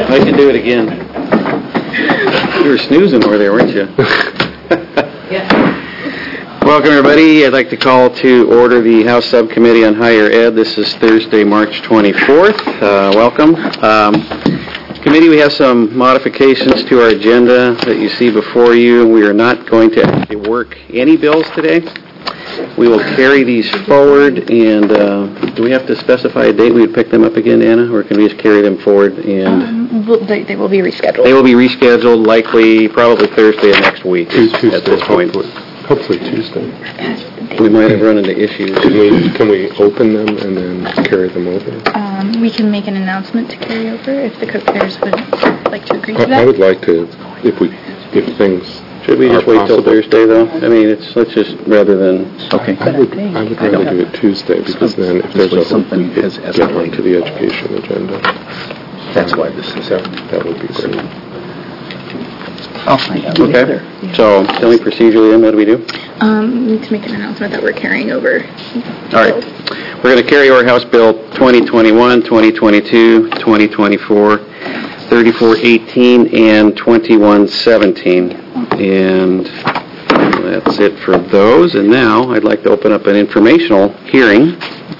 I can do it again. You were snoozing over there, weren't you? Yeah. Welcome, everybody. I'd like to call to order the House Subcommittee on Higher Ed. This is Thursday, March 24th. Welcome. Committee, we have some modifications to our agenda that you see before you. We are not going to actually work any bills today. We will carry these forward, and do we have to specify a date we would pick them up again, Anna, or can we just carry them forward? And they will be rescheduled. They will be rescheduled, likely, probably Thursday of next week Tuesday, at this point. Hopefully Tuesday. We might have run into issues. Can we open them and then carry them over? We can make an announcement to carry over if the co-chairs would like to agree to that. I would like to, if things. Should we just wait till Thursday, though? I mean, let's just, rather than, okay. I would rather do it Tuesday, because then if there's something we could get onto the education agenda. That's why this is out. That would be great. I'll find out. Okay. So, tell me procedurally then, what do we do? We need to make an announcement that we're carrying over. All right. We're going to carry over House Bill 2021, 2022, 2024, 3418, and 2117. And that's it for those. And now I'd like to open up an informational hearing.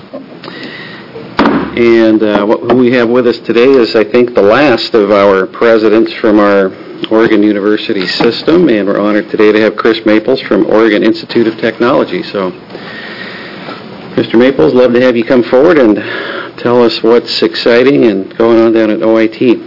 And who we have with us today is, I think, the last of our presidents from our Oregon University system. And we're honored today to have Chris Maples from Oregon Institute of Technology. So, Mr. Maples, love to have you come forward and tell us what's exciting and going on down at OIT.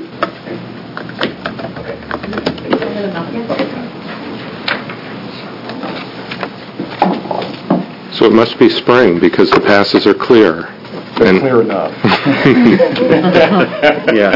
So it must be spring because the passes are clear. And clear enough. Yeah.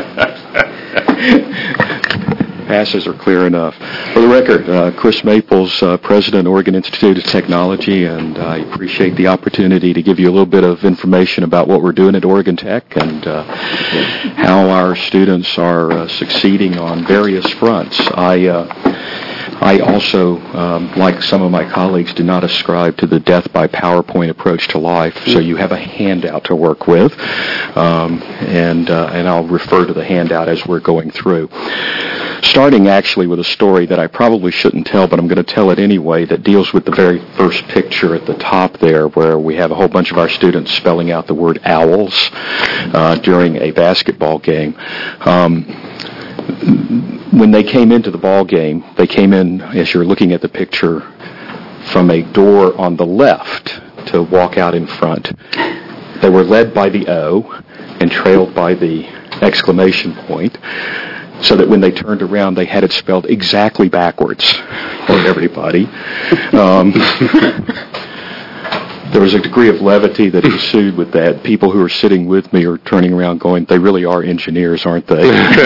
Passes are clear enough. For the record, Chris Maples, President, Oregon Institute of Technology, and I appreciate the opportunity to give you a little bit of information about what we're doing at Oregon Tech and how our students are succeeding on various fronts. I also, like some of my colleagues, do not ascribe to the death by PowerPoint approach to life, so you have a handout to work with, and I'll refer to the handout as we're going through. Starting actually with a story that I probably shouldn't tell, but I'm going to tell it anyway, that deals with the very first picture at the top there, where we have a whole bunch of our students spelling out the word owls during a basketball game. When they came into the ball game, they came in, as you're looking at the picture, from a door on the left to walk out in front. They were led by the O and trailed by the exclamation point, so that when they turned around, they had it spelled exactly backwards for everybody. There was a degree of levity that ensued with that. People who are sitting with me are turning around going, they really are engineers, aren't they?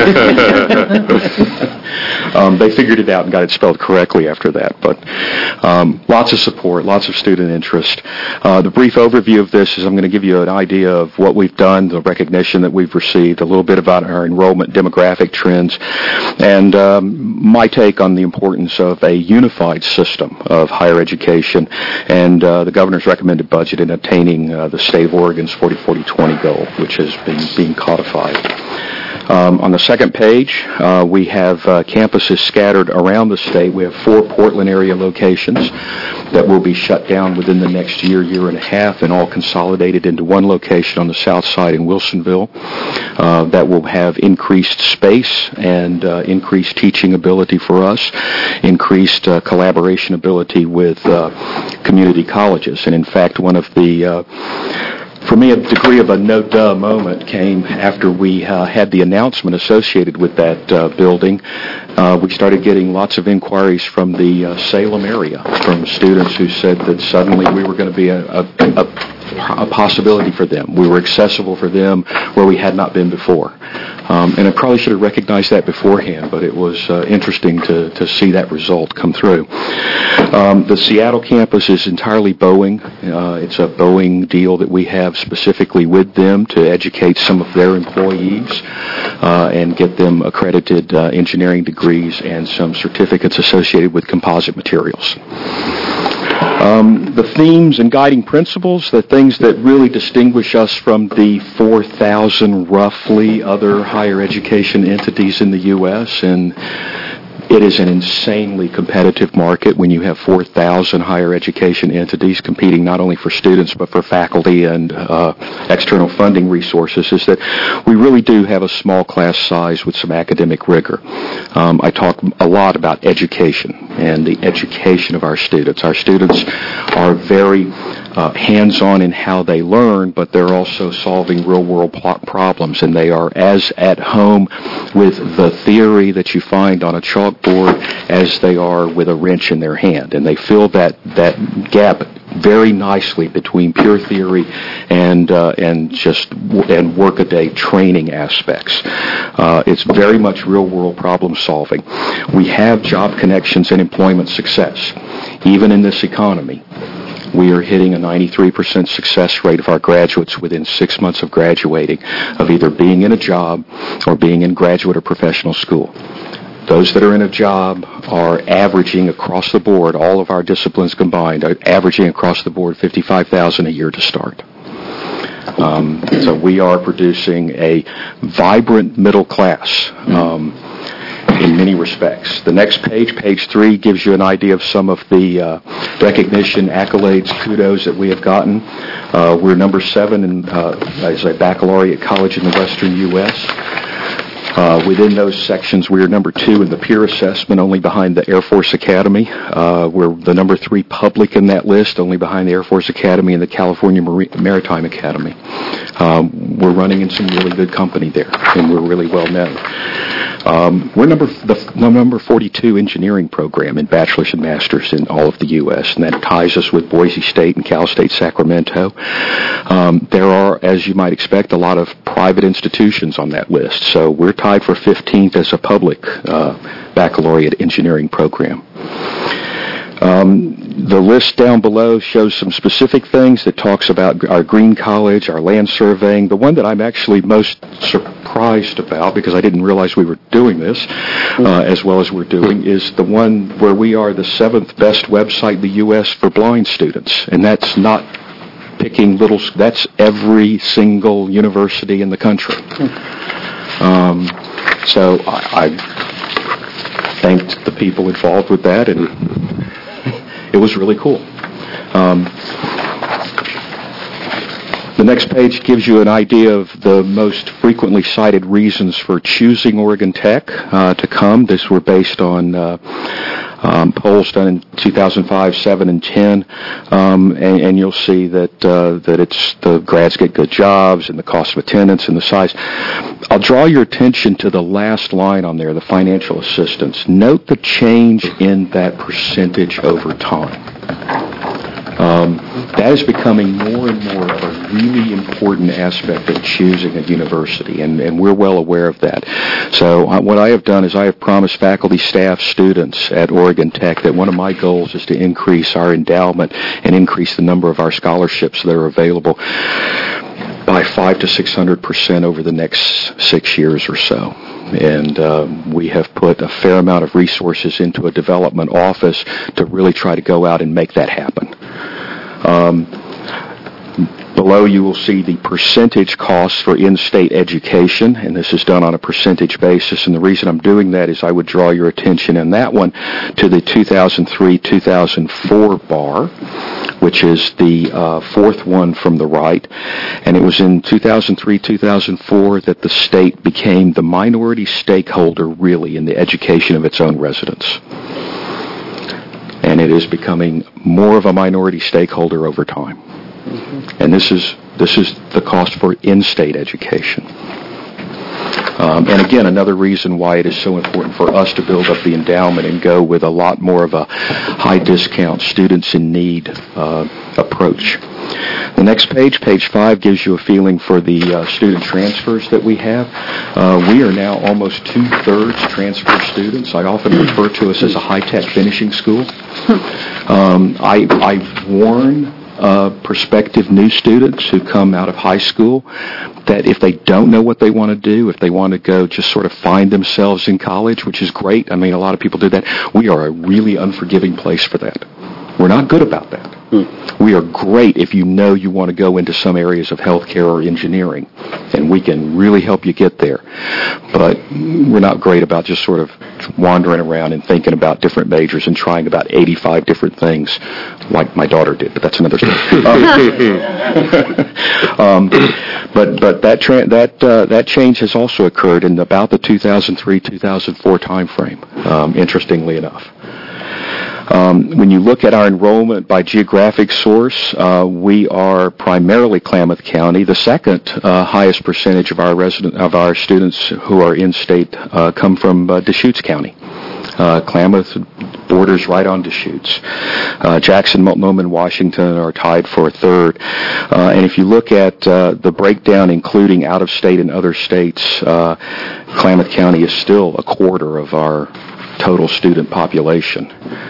They figured it out and got it spelled correctly after that. But lots of support, lots of student interest. The brief overview of this is I'm going to give you an idea of what we've done, the recognition that we've received, a little bit about our enrollment demographic trends, and my take on the importance of a unified system of higher education and the governor's recommended budget in attaining the state of Oregon's 40-40-20 goal, which has been being codified. On the second page, we have campuses scattered around the state. We have 4 Portland area locations that will be shut down within the next year and a half, and all consolidated into one location on the south side in Wilsonville that will have increased space and increased teaching ability for us, increased collaboration ability with community colleges. And in fact, one of the for me, a degree of a no-duh moment came after we had the announcement associated with that building. We started getting lots of inquiries from the Salem area, from students who said that suddenly we were going to be a possibility for them. We were accessible for them where we had not been before. And I probably should have recognized that beforehand, but it was interesting to see that result come through. The Seattle campus is entirely Boeing. It's a Boeing deal that we have specifically with them to educate some of their employees and get them accredited engineering degrees and some certificates associated with composite materials. The themes and guiding principles, the things that really distinguish us from the 4,000 roughly other higher education entities in the U.S., and it is an insanely competitive market when you have 4,000 higher education entities competing not only for students but for faculty and external funding resources, is that we really do have a small class size with some academic rigor. I talk a lot about education and the education of our students. Our students are very hands-on in how they learn, but they're also solving real-world problems, and they are as at home with the theory that you find on a chalkboard as they are with a wrench in their hand, and they fill that gap very nicely between pure theory and work-a-day training aspects. It's very much real-world problem solving. We have job connections and employment success, even in this economy. We are hitting a 93% success rate of our graduates within 6 months of graduating, of either being in a job or being in graduate or professional school. Those that are in a job are averaging across the board, all of our disciplines combined, are averaging across the board $55,000 a year to start. So we are producing a vibrant middle class in many respects. The next page, page 3, gives you an idea of some of the recognition, accolades, kudos that we have gotten. We're number 7 as a baccalaureate college in the western U.S. Within those sections, we are number 2 in the peer assessment, only behind the Air Force Academy. We're the number 3 public in that list, only behind the Air Force Academy and the California Maritime Academy. We're running in some really good company there, and we're really well known. We're number 42 engineering program in bachelor's and master's in all of the U.S., and that ties us with Boise State and Cal State Sacramento. There are, as you might expect, a lot of private institutions on that list, so we're tied for 15th as a public baccalaureate engineering program. The list down below shows some specific things that talks about our green college, our land surveying. The one that I'm actually most surprised about, because I didn't realize we were doing this as well as we're doing, is the one where we are the 7th best website in the U.S. for blind students. And that's not picking that's every single university in the country. So I thanked the people involved with that, and it was really cool. The next page gives you an idea of the most frequently cited reasons for choosing Oregon Tech to come. These were based on polls done in 2005, 7, and 10, and you'll see that it's the grads get good jobs and the cost of attendance and the size. I'll draw your attention to the last line on there, the financial assistance. Note the change in that percentage over time. That is becoming more and more of a really important aspect of choosing a university, and we're well aware of that. So what I have done is I have promised faculty, staff, students at Oregon Tech that one of my goals is to increase our endowment and increase the number of our scholarships that are available by 500% to 600% over the next 6 years or so. And we have put a fair amount of resources into a development office to really try to go out and make that happen. Below you will see the percentage costs for in-state education, and this is done on a percentage basis. And the reason I'm doing that is I would draw your attention in that one to the 2003-2004 bar, which is the fourth one from the right. And it was in 2003-2004 that the state became the minority stakeholder, really, in the education of its own residents. And it is becoming more of a minority stakeholder over time. And this is the cost for in-state education. And again, another reason why it is so important for us to build up the endowment and go with a lot more of a high discount, students in need approach. The next page, page 5, gives you a feeling for the student transfers that we have. We are now almost 2/3 transfer students. I often refer to us as a high-tech finishing school. I warn prospective new students who come out of high school that if they don't know what they want to do, if they want to go just sort of find themselves in college, which is great, I mean, a lot of people do that, we are a really unforgiving place for that. We're not good about that. We are great if you know you want to go into some areas of healthcare or engineering, and we can really help you get there. But we're not great about just sort of wandering around and thinking about different majors and trying about 85 different things like my daughter did, but that's another story. But that change has also occurred in about the 2003-2004 time frame, interestingly enough. When you look at our enrollment by geographic source, we are primarily Klamath County. The second highest percentage of our students who are in-state come from Deschutes County. Klamath borders right on Deschutes. Jackson, Multnomah, and Washington are tied for third. And if you look at the breakdown, including out-of-state and other states, Klamath County is still a quarter of our total student population.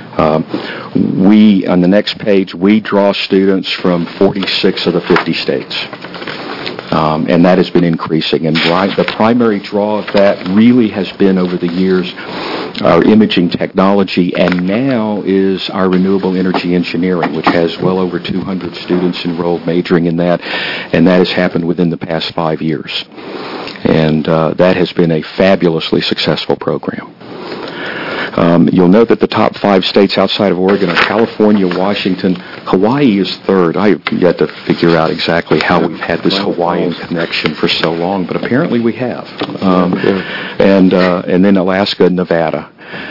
On the next page, we draw students from 46 of the 50 states. And that has been increasing. And the primary draw of that really has been, over the years, our imaging technology, and now is our renewable energy engineering, which has well over 200 students enrolled majoring in that, and that has happened within the past 5 years. And that has been a fabulously successful program. You'll note that the top 5 states outside of Oregon are California, Washington. Hawaii is third. I have yet to figure out exactly how we've had this Hawaiian connection for so long, but apparently we have. And then Alaska and Nevada.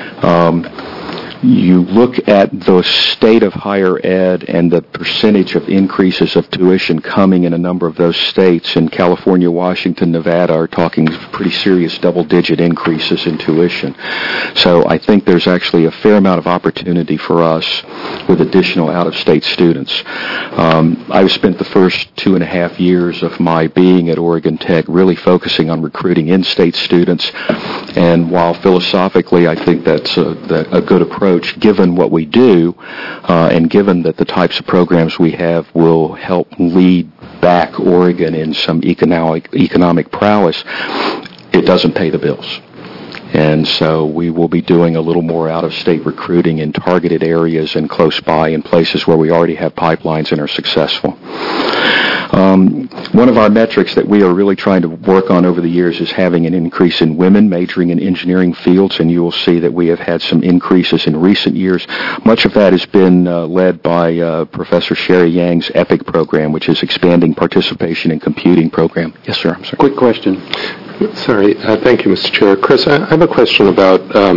You look at the state of higher ed and the percentage of increases of tuition coming in a number of those states. In California, Washington, Nevada are talking pretty serious double-digit increases in tuition. So I think there's actually a fair amount of opportunity for us with additional out-of-state students. I've spent the first 2.5 years of my being at Oregon Tech really focusing on recruiting in-state students, and while philosophically I think that's a good approach, given what we do, and given that the types of programs we have will help lead back Oregon in some economic prowess, it doesn't pay the bills. And so we will be doing a little more out-of-state recruiting in targeted areas and close by in places where we already have pipelines and are successful. One of our metrics that we are really trying to work on over the years is having an increase in women majoring in engineering fields, and you will see that we have had some increases in recent years. Much of that has been led by Professor Sherry Yang's EPIC program, which is Expanding Participation in Computing program. Yes, sir. I'm sorry. Quick question. Sorry. Thank you, Mr. Chair. Chris, I have a question about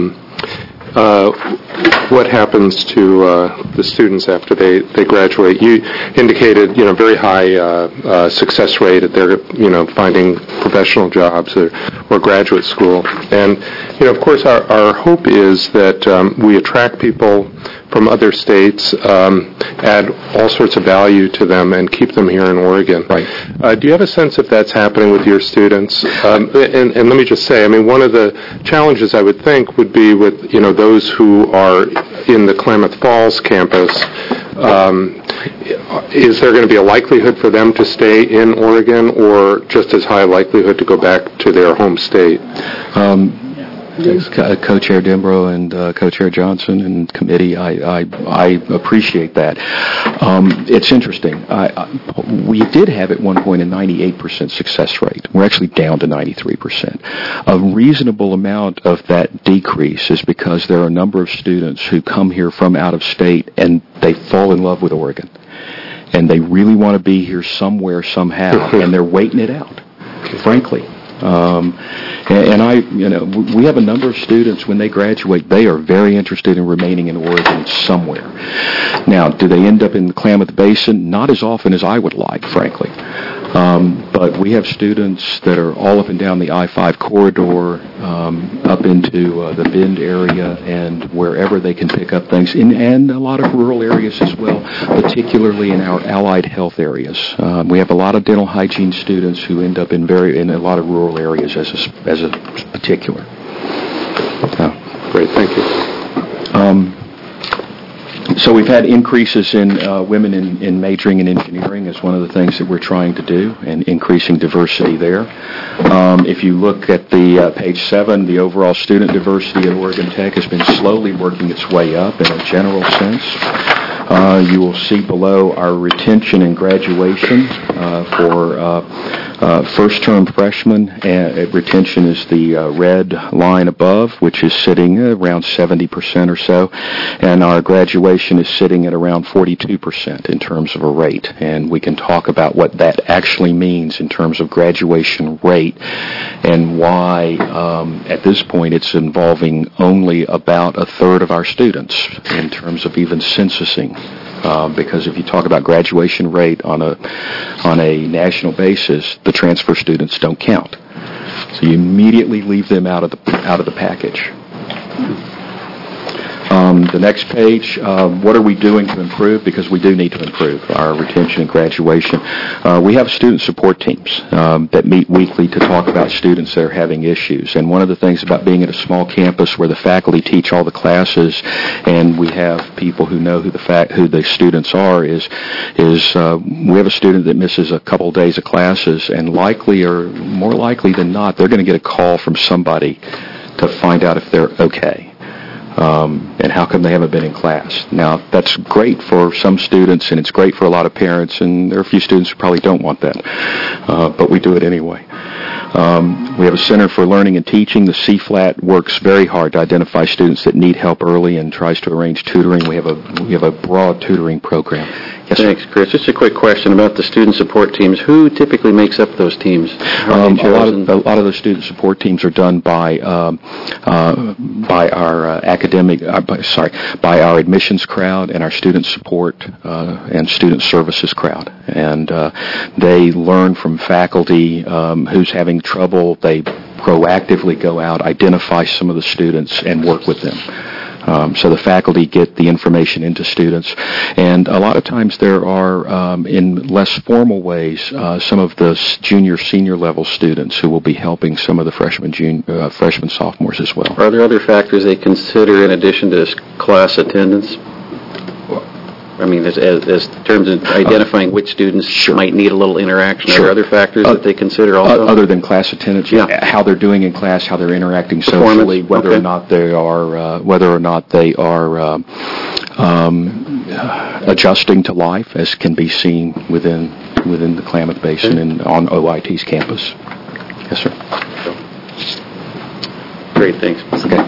what happens to the students after they graduate. You indicated, very high success rate at their, finding professional jobs or graduate school. And, of course, our hope is that we attract people from other states, add all sorts of value to them, and keep them here in Oregon. Right. Do you have a sense if that's happening with your students? And let me just say, one of the challenges I would think would be with, those who are in the Klamath Falls campus. Is there going to be a likelihood for them to stay in Oregon, or just as high a likelihood to go back to their home state? Co-Chair Dembrow and Co-Chair Johnson and committee, I appreciate that. It's interesting. We did have at one point a 98% success rate. We're actually down to 93%. A reasonable amount of that decrease is because there are a number of students who come here from out of state and they fall in love with Oregon. And they really want to be here somewhere, somehow, and they're waiting it out, frankly. We have a number of students, when they graduate, they are very interested in remaining in Oregon somewhere. Now, do they end up in the Klamath Basin? Not as often as I would like, frankly. But we have students that are all up and down the I-5 corridor, up into the Bend area, and wherever they can pick up things, and a lot of rural areas as well, particularly in our allied health areas. We have a lot of dental hygiene students who end up in a lot of rural areas as a particular. Great, thank you. So we've had increases in women in majoring in engineering as one of the things that we're trying to do, and increasing diversity there. If you look at the page 7, the overall student diversity at Oregon Tech has been slowly working its way up in a general sense. You will see below our retention and graduation for first-term freshmen. Retention is the red line above, which is sitting around 70% or so, and our graduation is sitting at around 42% in terms of a rate. And we can talk about what that actually means in terms of graduation rate and why at this point it's involving only about a third of our students in terms of even censusing. Because if you talk about graduation rate on a national basis, the transfer students don't count. So you immediately leave them out of the package. The next page, what are we doing to improve? Because we do need to improve our retention and graduation. We have student support teams that meet weekly to talk about students that are having issues. And one of the things about being at a small campus where the faculty teach all the classes and we have people who know who the students are is we have a student that misses a couple days of classes, and likely or more likely than not, they're going to get a call from somebody to find out if they're okay. And how come they haven't been in class? Now, that's great for some students, and it's great for a lot of parents, and there are a few students who probably don't want that, but we do it anyway. We have a Center for Learning and Teaching. The CFLAT works very hard to identify students that need help early and tries to arrange tutoring. We have a broad tutoring program. Yes, Thanks, Chris. Just a quick question about the student support teams. Who typically makes up those teams? A lot of the student support teams are done by our by our admissions crowd and our student support and student services crowd. And they learn from faculty who's having trouble. They proactively go out, identify some of the students, and work with them. So the faculty get the information into students. And a lot of times there are, in less formal ways, some of the junior, senior level students who will be helping some of the freshmen, sophomores as well. Are there other factors they consider in addition to class attendance? I mean, as terms of identifying which students might need a little interaction, are there other factors that they consider also? Other than class attendance, how they're doing in class, how they're interacting socially, whether or not they are adjusting to life, as can be seen within the Klamath Basin and on OIT's campus. Yes, sir. Great, thanks. Okay.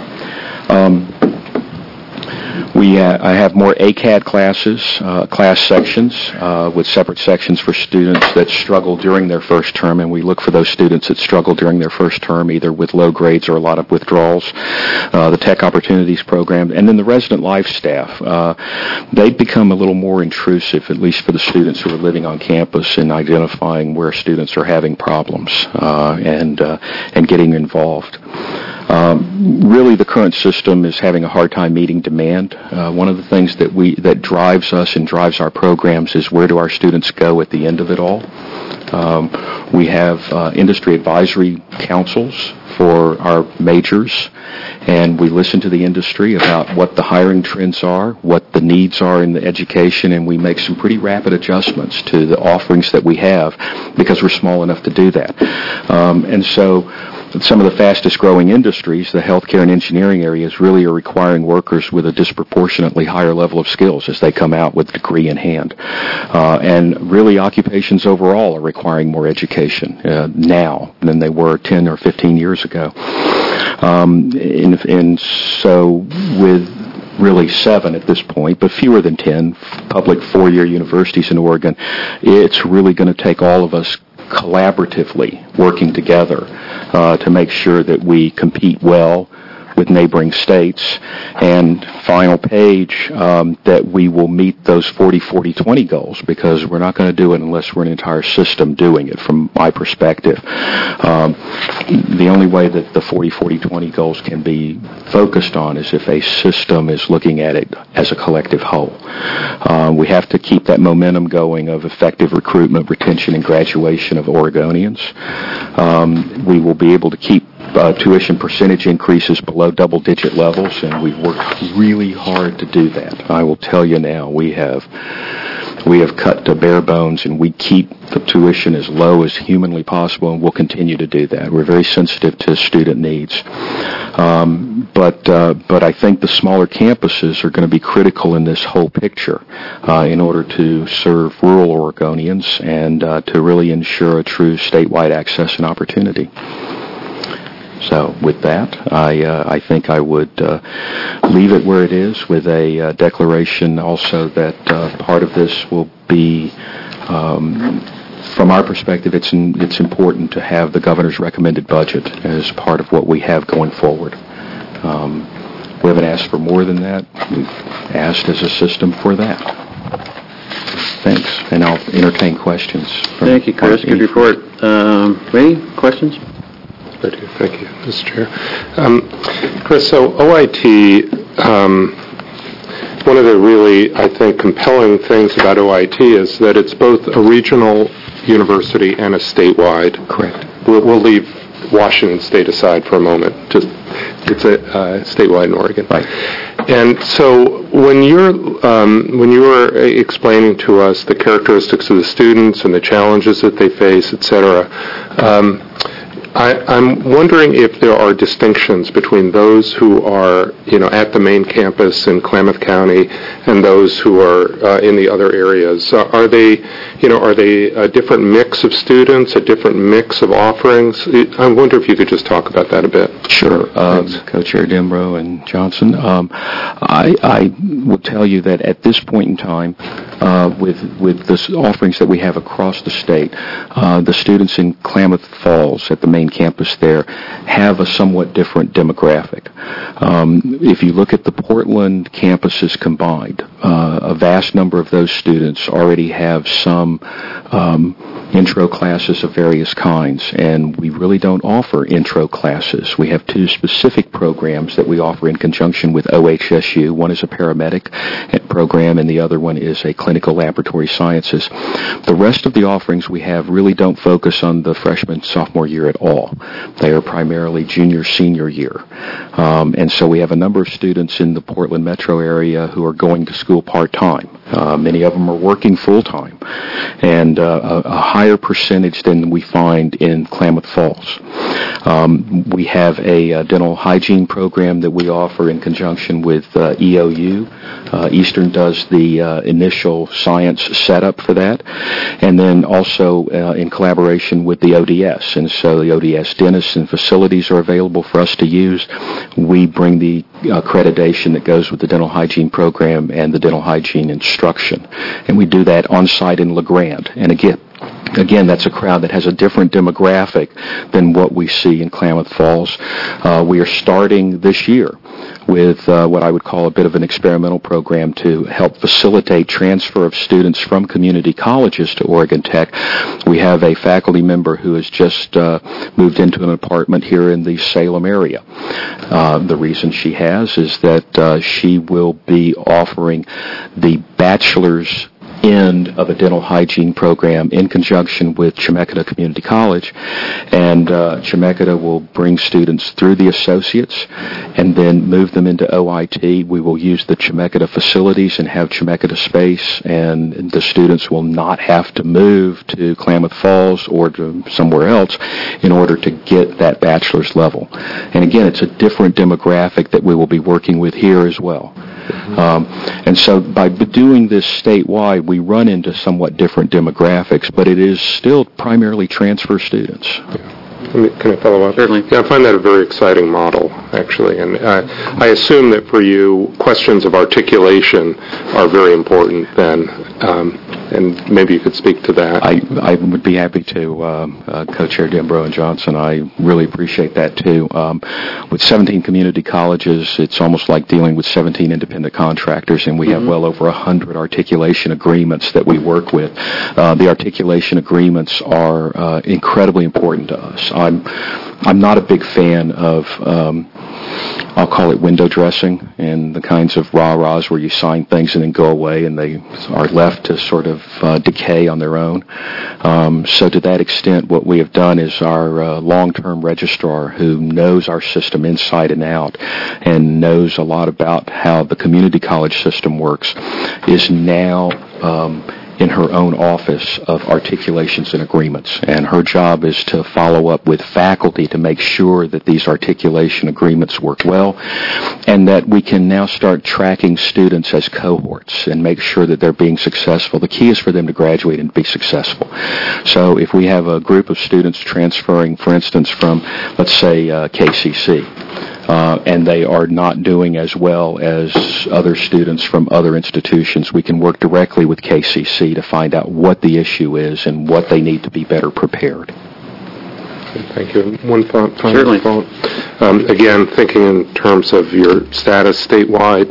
I have more ACAD classes, class sections, with separate sections for students that struggle during their first term, and we look for those students that struggle during their first term, either with low grades or a lot of withdrawals. The Tech Opportunities Program, and then the resident life staff. They become a little more intrusive, at least for the students who are living on campus, in identifying where students are having problems and getting involved. Really, the current system is having a hard time meeting demand. One of the things that drives us and drives our programs is where do our students go at the end of it all. We have industry advisory councils for our majors, and we listen to the industry about what the hiring trends are, what the needs are in the education, and we make some pretty rapid adjustments to the offerings that we have because we're small enough to do that. And so some of the fastest growing industries, the healthcare and engineering areas, really are requiring workers with a disproportionately higher level of skills as they come out with a degree in hand. And really occupations overall are requiring more education now than they were 10 or 15 years ago. And so with really 7 at this point, but fewer than 10 public 4-year universities in Oregon, it's really going to take all of us collaboratively working together to make sure that we compete well with neighboring states. And final page, that we will meet those 40-40-20 goals, because we're not going to do it unless we're an entire system doing it, from my perspective. The only way that the 40-40-20 goals can be focused on is if a system is looking at it as a collective whole. We have to keep that momentum going of effective recruitment, retention, and graduation of Oregonians. We will be able to keep tuition percentage increases below double-digit levels, and we've worked really hard to do that. I will tell you now, we have We have cut to bare bones, and we keep the tuition as low as humanly possible, and we'll continue to do that. We're very sensitive to student needs. But I think the smaller campuses are going to be critical in this whole picture in order to serve rural Oregonians and to really ensure a true statewide access and opportunity. So with that, I think I would leave it where it is with a declaration also that part of this will be, from our perspective, it's important to have the governor's recommended budget as part of what we have going forward. We haven't asked for more than that. We've asked as a system for that. Thanks, and I'll entertain questions. Thank you, Chris. Good report. Any questions? Thank you, Mr. Chair. Chris, so OIT, one of the really, I think, compelling things about OIT is that it's both a regional university and a statewide. Correct. We'll leave Washington State aside for a moment. It's a statewide in Oregon. Right. And so when you were explaining to us the characteristics of the students and the challenges that they face, et cetera, I'm wondering if there are distinctions between those who are, at the main campus in Klamath County and those who are in the other areas. Are they a different mix of students, a different mix of offerings? I wonder if you could just talk about that a bit. Sure. Co-Chair Dembrow and Johnson. I will tell you that at this point in time, with the offerings that we have across the state, the students in Klamath Falls at the main campus there have a somewhat different demographic. If you look at the Portland campuses combined, a vast number of those students already have some intro classes of various kinds, and we really don't offer intro classes. We have two specific programs that we offer in conjunction with OHSU. One is a paramedic program, and the other one is a clinical laboratory sciences. The rest of the offerings we have really don't focus on the freshman, sophomore year at all. They are primarily junior, senior year. And so we have a number of students in the Portland metro area who are going to school part-time. Many of them are working full-time, and a higher percentage than we find in Klamath Falls. We have a dental hygiene program that we offer in conjunction with EOU. Eastern does the initial science setup for that, and then also in collaboration with the ODS. And so the ODS dentists and facilities are available for us to use. We bring the accreditation that goes with the dental hygiene program and the dental hygiene instruction, and we do that on site in LeGrand. And again, that's a crowd that has a different demographic than what we see in Klamath Falls. We are starting this year with what I would call a bit of an experimental program to help facilitate transfer of students from community colleges to Oregon Tech. We have a faculty member who has just moved into an apartment here in the Salem area. The reason she has is that she will be offering the bachelor's end of a dental hygiene program in conjunction with Chemeketa Community College, and Chemeketa will bring students through the associates and then move them into OIT. We will use the Chemeketa facilities and have Chemeketa space, and the students will not have to move to Klamath Falls or to somewhere else in order to get that bachelor's level. And again, it's a different demographic that we will be working with here as well. And so by doing this statewide, we run into somewhat different demographics, but it is still primarily transfer students. Can I follow up? Certainly. Yeah, I find that a very exciting model, actually. And I assume that for you, questions of articulation are very important then. And maybe you could speak to that. I would be happy to, Co-Chair Dembrow and Johnson. I really appreciate that, too. With 17 community colleges, it's almost like dealing with 17 independent contractors, and we have well over 100 articulation agreements that we work with. The articulation agreements are incredibly important to us. I'm not a big fan of, I'll call it window dressing, and the kinds of rah-rahs where you sign things and then go away and they are left to sort of decay on their own. So to that extent, what we have done is our long-term registrar, who knows our system inside and out and knows a lot about how the community college system works, is now in her own office of articulations and agreements, and her job is to follow up with faculty to make sure that these articulation agreements work well, and that we can now start tracking students as cohorts and make sure that they're being successful. The key is for them to graduate and be successful. So if we have a group of students transferring, for instance, from, let's say, KCC, and they are not doing as well as other students from other institutions, we can work directly with KCC to find out what the issue is and what they need to be better prepared. Thank you. One final Certainly. thought. Again, thinking in terms of your status statewide,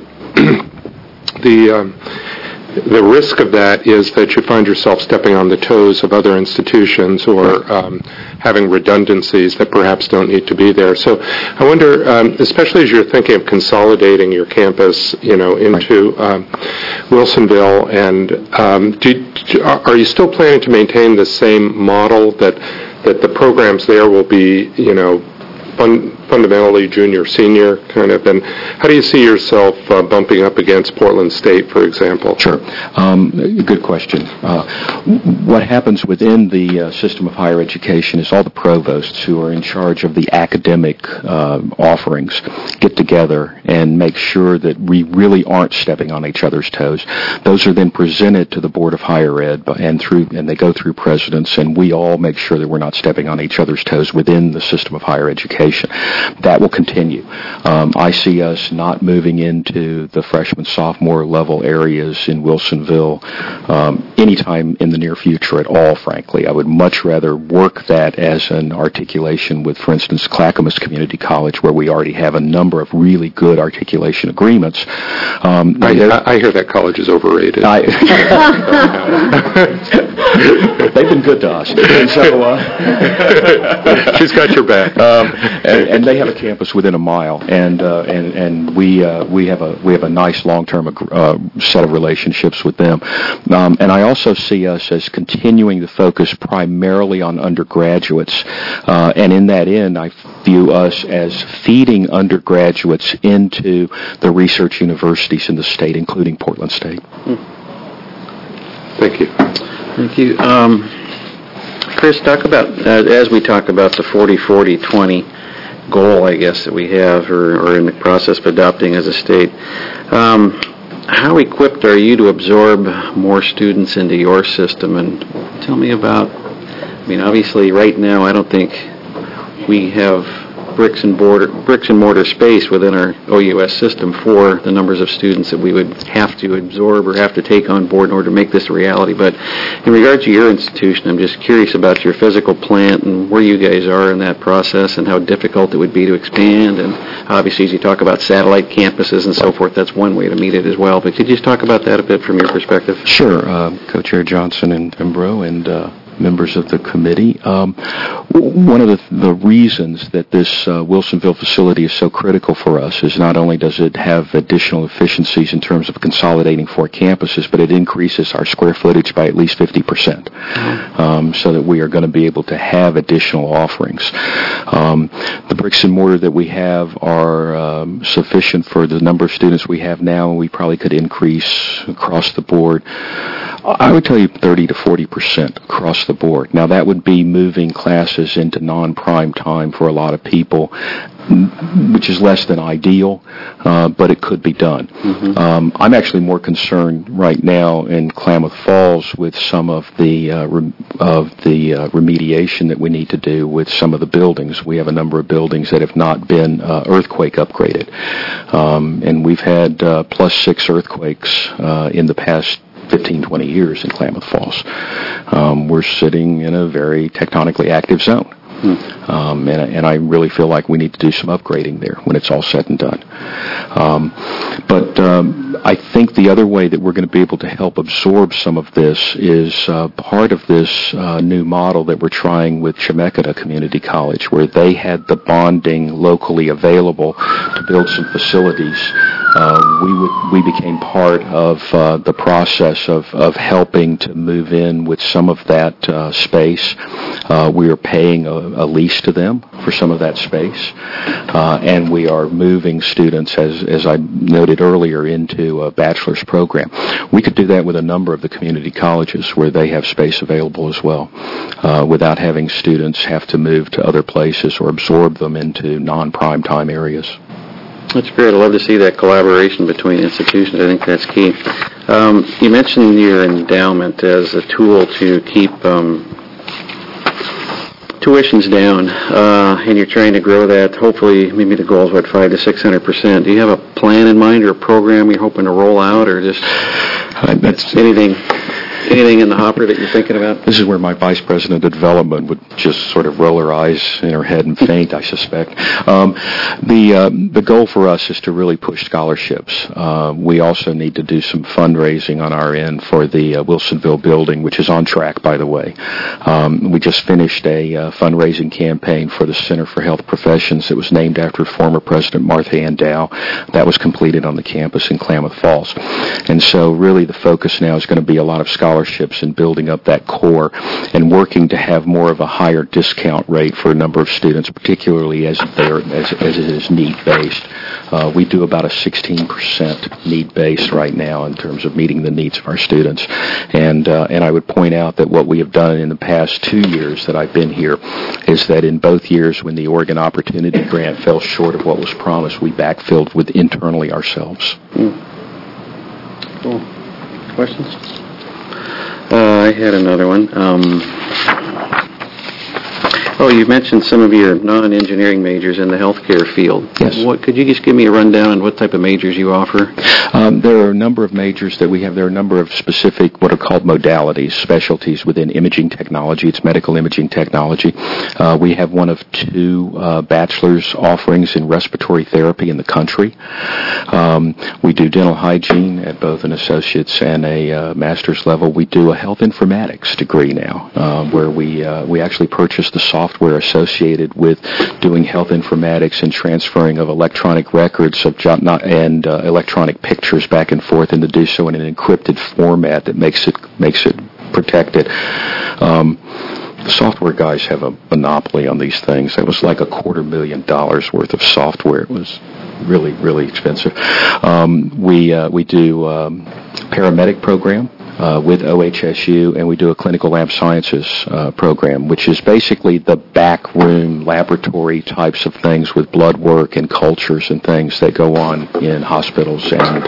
the risk of that is that you find yourself stepping on the toes of other institutions or having redundancies that perhaps don't need to be there. So I wonder, especially as you're thinking of consolidating your campus, into Wilsonville, and are you still planning to maintain the same model that the programs there will be, fundamentally junior, senior kind of, and how do you see yourself bumping up against Portland State, for example? Sure. Good question. What happens within the system of higher education is all the provosts who are in charge of the academic offerings get together and make sure that we really aren't stepping on each other's toes. Those are then presented to the Board of Higher Ed, and they go through presidents, and we all make sure that we're not stepping on each other's toes within the system of higher education. That will continue. I see us not moving into the freshman, sophomore level areas in Wilsonville anytime in the near future at all, frankly. I would much rather work that as an articulation with, for instance, Clackamas Community College, where we already have a number of really good articulation agreements. I hear that college is overrated. They've been good to us. And so, she's got your back. And they have a campus within a mile, and we have a nice long-term set of relationships with them. And I also see us as continuing to focus primarily on undergraduates, and in that end, I view us as feeding undergraduates into the research universities in the state, including Portland State. Thank you. Thank you. Chris, talk about, as we talk about the 40-40-20 goal, I guess, that we have or are in the process of adopting as a state, how equipped are you to absorb more students into your system? And tell me about, obviously right now I don't think we have bricks and mortar space within our OUS system for the numbers of students that we would have to absorb or have to take on board in order to make this a reality. But in regard to your institution, I'm just curious about your physical plant and where you guys are in that process and how difficult it would be to expand. And obviously, as you talk about satellite campuses and so forth, that's one way to meet it as well. But could you just talk about that a bit from your perspective? Sure. Co-Chair Johnson and Embro and members of the committee. One of the reasons that this Wilsonville facility is so critical for us is not only does it have additional efficiencies in terms of consolidating 4 campuses, but it increases our square footage by at least 50%, so that we are going to be able to have additional offerings. The bricks and mortar that we have are sufficient for the number of students we have now, and we probably could increase across the board. I would tell you 30 to 40% across the board. Now, that would be moving classes into non-prime time for a lot of people, which is less than ideal, but it could be done. I'm actually more concerned right now in Klamath Falls with some of the remediation that we need to do with some of the buildings. We have a number of buildings that have not been earthquake upgraded, and we've had +6 earthquakes in the past 15, 20 years in Klamath Falls. We're sitting in a very tectonically active zone. And I really feel like we need to do some upgrading there when it's all said and done. But I think the other way that we're going to be able to help absorb some of this is part of this new model that we're trying with Chemeketa Community College, where they had the bonding locally available to build some facilities. We became part of the process of helping to move in with some of that space. We are paying a lease to them for some of that space, and we are moving students, as I noted earlier, into a bachelor's program. We could do that with a number of the community colleges where they have space available as well, without having students have to move to other places or absorb them into non-prime time areas. That's great. I'd love to see that collaboration between institutions. I think that's key. You mentioned your endowment as a tool to keep tuitions down, and you're trying to grow that. Hopefully, maybe the goal is, 500 to 600%. Do you have a plan in mind or a program you're hoping to roll out, or just anything in the hopper that you're thinking about? This is where my vice president of development would just sort of roll her eyes in her head and faint, I suspect. The goal for us is to really push scholarships. We also need to do some fundraising on our end for the Wilsonville building, which is on track, by the way. We just finished a fundraising campaign for the Center for Health Professions that was named after former President Martha Ann Dow. That was completed on the campus in Klamath Falls. And so really the focus now is going to be a lot of scholarships and building up that core and working to have more of a higher discount rate for a number of students, particularly as it is need-based. We do about a 16% need-based right now in terms of meeting the needs of our students. And I would point out that what we have done in the past 2 years that I've been here is that in both years when the Oregon Opportunity Grant fell short of what was promised, we backfilled with internally ourselves. Cool. Questions? I had another one. You mentioned some of your non-engineering majors in the healthcare field. Yes. Could you just give me a rundown on what type of majors you offer? There are a number of majors that we have. There are a number of specific, what are called modalities, specialties within imaging technology. It's medical imaging technology. We have one of 2 bachelor's offerings in respiratory therapy in the country. We do dental hygiene at both an associate's and a master's level. We do a health informatics degree now, where we actually purchase the software associated with doing health informatics and transferring of electronic records and electronic pictures back and forth, and to do so in an encrypted format that makes it protected. The software guys have a monopoly on these things. It was like $250,000 worth of software. It was really, really expensive. We do paramedic program with OHSU, and we do a clinical lab sciences program, which is basically the backroom laboratory types of things with blood work and cultures and things that go on in hospitals and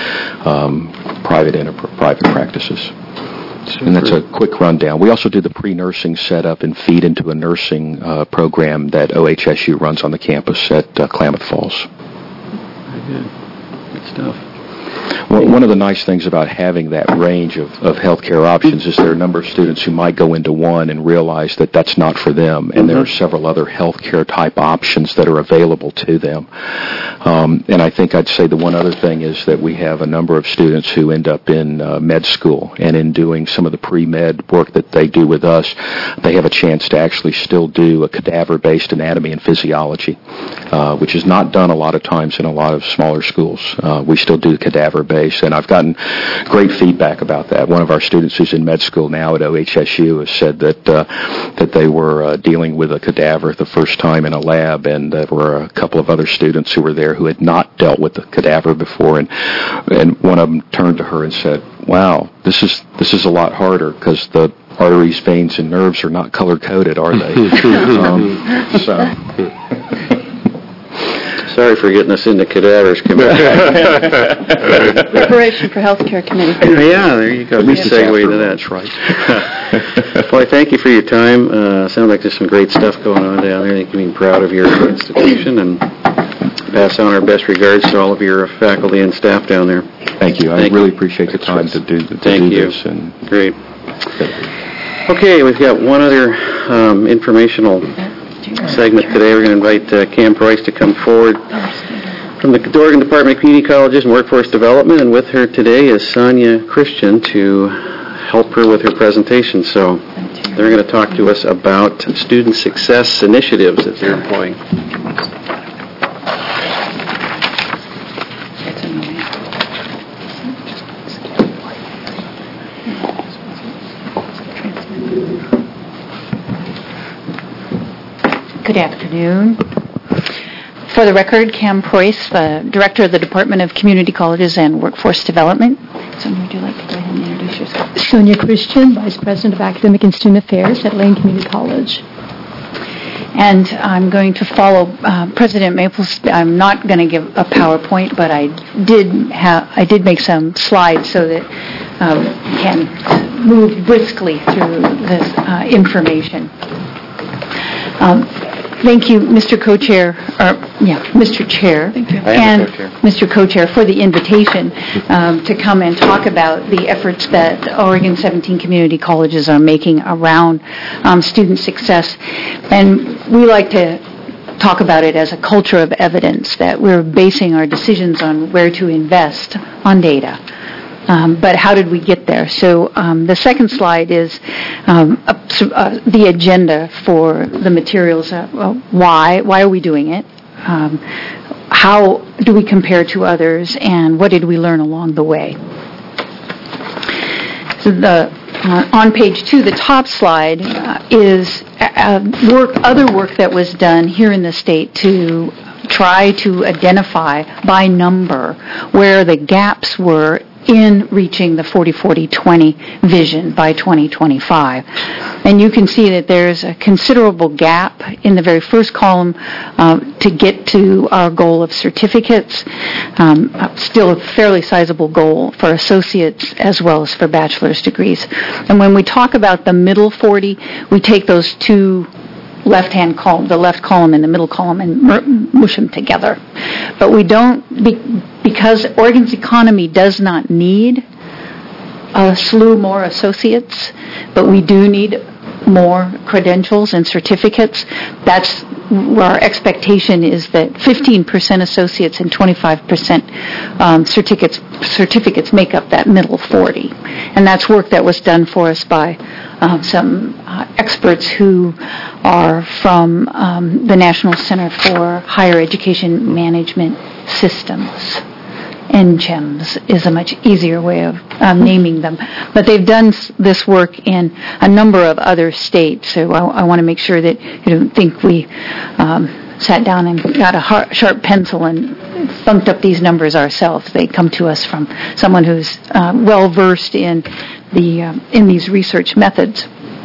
private practices. And that's a quick rundown. We also do the pre-nursing setup and feed into a nursing program that OHSU runs on the campus at Klamath Falls. Very good. Good stuff. Well, one of the nice things about having that range of healthcare options is there are a number of students who might go into one and realize that that's not for them, and there are several other healthcare type options that are available to them. And I think I'd say the one other thing is that we have a number of students who end up in med school, and in doing some of the pre-med work that they do with us, they have a chance to actually still do a cadaver-based anatomy and physiology, which is not done a lot of times in a lot of smaller schools. We still do cadaver-based, and I've gotten great feedback about that. One of our students who's in med school now at OHSU has said that they were dealing with a cadaver the first time in a lab, and there were a couple of other students who were there who had not dealt with the cadaver before, and one of them turned to her and said, "Wow, this is a lot harder because the arteries, veins, and nerves are not color-coded, are they?" Sorry for getting us into cadavers, Committee. Preparation for Healthcare Committee. Yeah, there you go. At least segue to that. That's right. Well, I thank you for your time. Sounds like there's some great stuff going on down there. I think you can be proud of your institution, and pass on our best regards to all of your faculty and staff down there. Thank you. I really appreciate the time to do this. And great. Okay, we've got one other informational segment today. We're going to invite Cam Price to come forward from the Oregon Department of Community Colleges and Workforce Development, and with her today is Sonia Christian to help her with her presentation. So they're going to talk to us about student success initiatives that they're employing. Good afternoon. For the record, Cam Preuss, the Director of the Department of Community Colleges and Workforce Development. Sonia, would you like to go ahead and introduce yourself? Sonia Christian, Vice President of Academic and Student Affairs at Lane Community College. And I'm going to follow President Maples. I'm not going to give a PowerPoint, but I did make some slides so that we can move briskly through this information. Thank you, Mr. Co-Chair, Mr. Chair, Thank you. and Mr. Co-Chair for the invitation to come and talk about the efforts that Oregon 17 community colleges are making around student success. And we like to talk about it as a culture of evidence, that we're basing our decisions on where to invest on data. But how did we get there? So the second slide is the agenda for the materials. Why are we doing it? How do we compare to others? And what did we learn along the way? So on page 2, the top slide is other work that was done here in the state to try to identify by number where the gaps were in reaching the 40-40-20 vision by 2025. And you can see that there's a considerable gap in the very first column to get to our goal of certificates, still a fairly sizable goal for associates as well as for bachelor's degrees. And when we talk about the middle 40, we take those two left-hand column, the left column and the middle column, and mush them together. But we don't, because Oregon's economy does not need a slew more associates, but we do need more credentials and certificates. That's where our expectation is that 15% associates and 25% certificates make up that middle 40. And that's work that was done for us by some experts who are from the National Center for Higher Education Management Systems. NCHEMS is a much easier way of naming them. But they've done this work in a number of other states, so I want to make sure that you don't think we sat down and got a sharp pencil and thumped up these numbers ourselves. They come to us from someone who's well-versed in these research methods.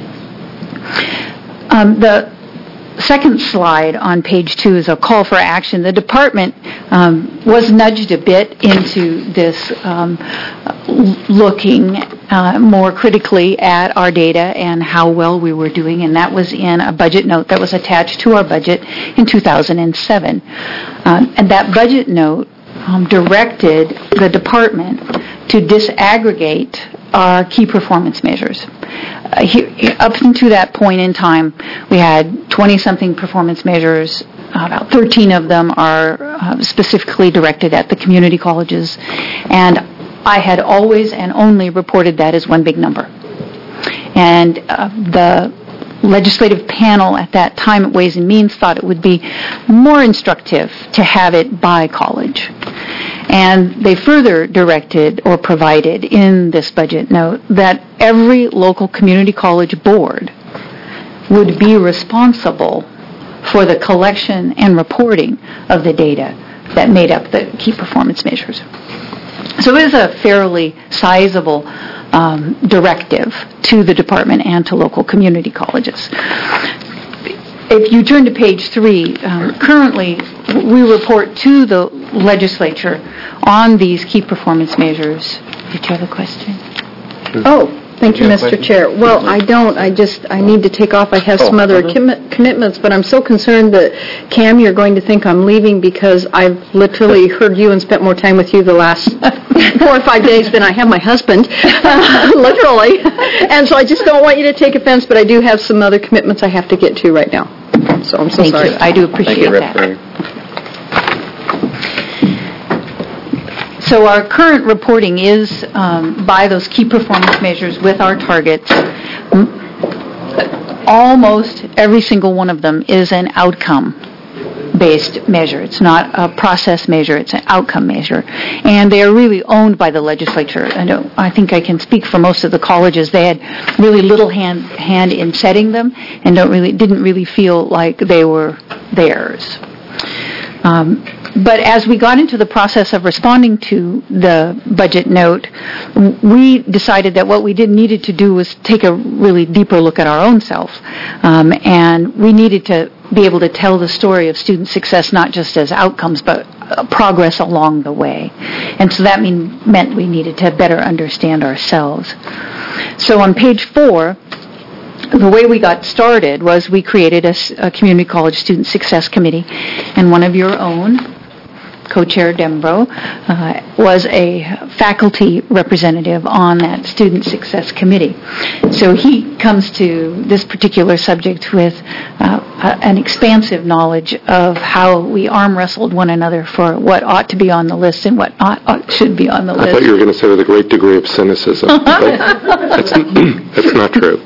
The second slide on page 2 is a call for action. The department was nudged a bit into this looking more critically at our data and how well we were doing, and that was in a budget note that was attached to our budget in 2007. And that budget note directed the department to disaggregate our key performance measures. Up to that point in time, we had 20-something performance measures. About 13 of them are specifically directed at the community colleges, and I had always and only reported that as one big number. And the legislative panel at that time at Ways and Means thought it would be more instructive to have it by college. And they further directed or provided in this budget note that every local community college board would be responsible for the collection and reporting of the data that made up the key performance measures. So it is a fairly sizable directive to the department and to local community colleges. If you turn to page 3, currently we report to the legislature on these key performance measures. Did you have a question? Oh, thank you, Mr. Chair. Well, I don't. I need to take off. I have some other commitments, but I'm so concerned that, Cam, you're going to think I'm leaving because I've literally heard you and spent more time with you the last 4 or 5 days than I have my husband, literally. And so I just don't want you to take offense, but I do have some other commitments I have to get to right now. So I'm so sorry. Thank you. I do appreciate that. So our current reporting is by those key performance measures with our targets. Almost every single one of them is an outcome based measure. It's not a process measure, it's an outcome measure. And they are really owned by the legislature. I think I can speak for most of the colleges. They had really little hand in setting them and didn't really feel like they were theirs. But as we got into the process of responding to the budget note, we decided that what we needed to do was take a really deeper look at our own self. And we needed to be able to tell the story of student success not just as outcomes, but progress along the way. And so that meant we needed to better understand ourselves. So on page 4, the way we got started was we created a community college student success committee, and one of your own, Co-Chair Dembro, was a faculty representative on that student success committee. So he comes to this particular subject with an expansive knowledge of how we arm wrestled one another for what ought to be on the list and what should be on the list. I thought you were going to say with a great degree of cynicism. That's not true.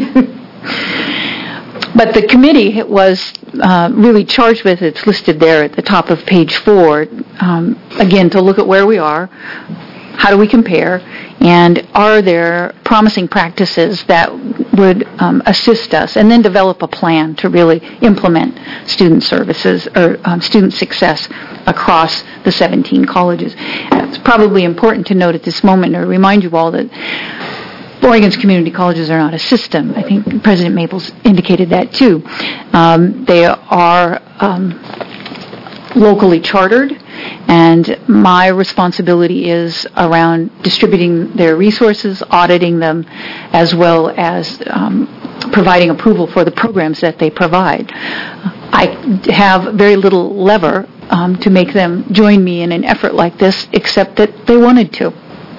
But the committee was really charged with, it's listed there at the top of page 4, again, to look at where we are, how do we compare, and are there promising practices that would assist us, and then develop a plan to really implement student services or student success across the 17 colleges. It's probably important to note at this moment, or remind you all that Oregon's community colleges are not a system. I think President Maples indicated that too. They are locally chartered, and my responsibility is around distributing their resources, auditing them, as well as providing approval for the programs that they provide. I have very little lever to make them join me in an effort like this, except that they wanted to.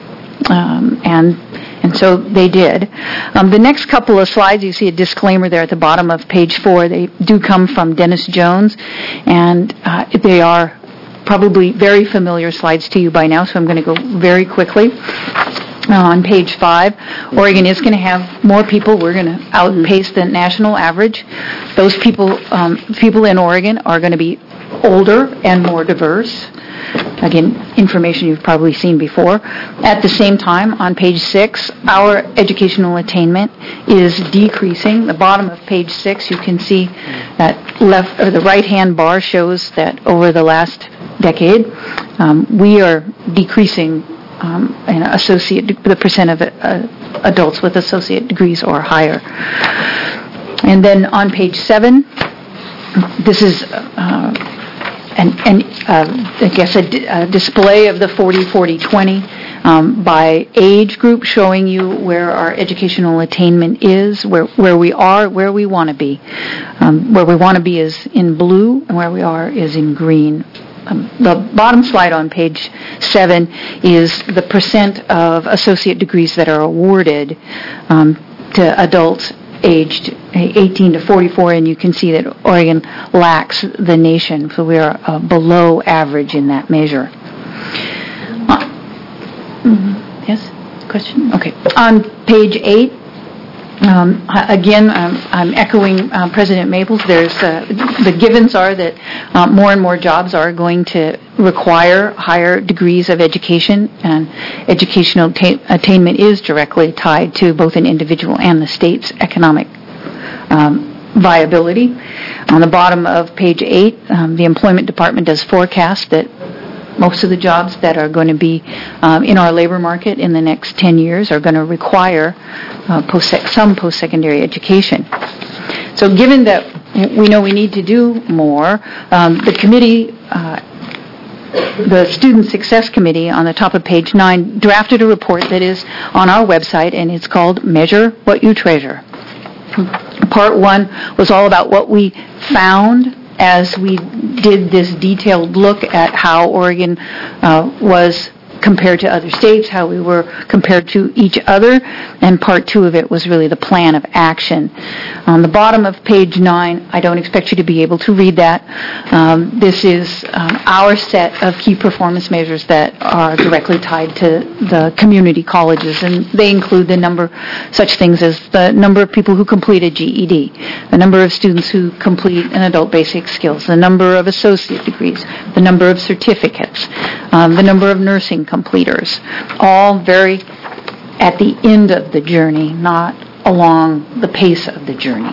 And so they did. The next couple of slides, you see a disclaimer there at the bottom of page 4. They do come from Dennis Jones, and they are probably very familiar slides to you by now, so I'm going to go very quickly. On page 5, Oregon is going to have more people. We're going to outpace the national average. Those people in Oregon are going to be older and more diverse. Again, information you've probably seen before. At the same time, on page 6, our educational attainment is decreasing. The bottom of page 6, you can see that the right-hand bar shows that over the last decade, we are decreasing the percent of adults with associate degrees or higher. And then on page 7, this is a display of the 40-40-20 by age group, showing you where our educational attainment is, where we are, where we want to be. Where we want to be is in blue, and where we are is in green. The bottom slide on page 7 is the percent of associate degrees that are awarded to adults aged 18 to 44, and you can see that Oregon lacks the nation, so we are below average in that measure. Yes? Question? Okay. On page 8, again, I'm echoing President Maples. The givens are that more and more jobs are going to require higher degrees of education, and educational attainment is directly tied to both an individual and the state's economic viability. On the bottom of page 8, the Employment Department does forecast that most of the jobs that are going to be in our labor market in the next 10 years are going to require some post-secondary education. So given that we know we need to do more, the committee, the Student Success Committee on the top of page 9, drafted a report that is on our website, and it's called Measure What You Treasure. Part 1 was all about what we found as we did this detailed look at how Oregon was compared to other states, how we were compared to each other, and part 2 of it was really the plan of action. On the bottom of page 9, I don't expect you to be able to read that. This is our set of key performance measures that are directly tied to the community colleges, and they include such things as the number of people who complete a GED, the number of students who complete an adult basic skills, the number of associate degrees, the number of certificates, the number of nursing completers, all very at the end of the journey, not along the pace of the journey.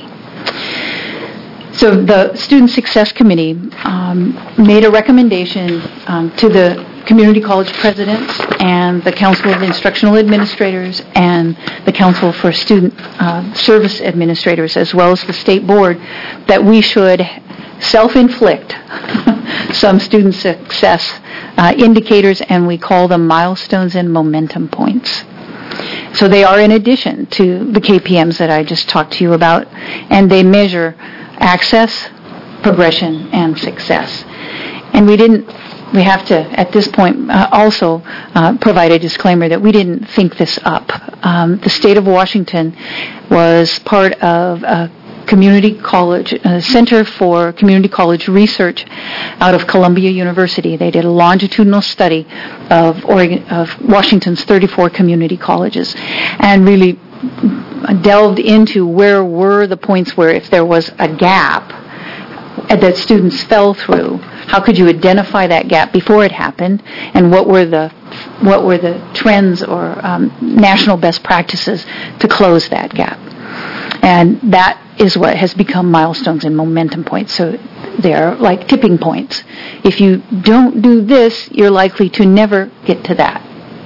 So the Student Success Committee made a recommendation to the community college presidents and the Council of Instructional Administrators and the Council for Student Service Administrators, as well as the State Board, that we should self-inflict some student success indicators, and we call them milestones and momentum points. So they are in addition to the KPMs that I just talked to you about, and they measure access, progression, and success. And we have to, at this point, also provide a disclaimer that we didn't think this up. The state of Washington was part of a community college, Center for Community College Research out of Columbia University. They did a longitudinal study of Washington's 34 community colleges and really delved into where were the points where if there was a gap that students fell through, how could you identify that gap before it happened, and what were the trends or national best practices to close that gap. And that is what has become milestones and momentum points. So they're like tipping points. If you don't do this, you're likely to never get to that.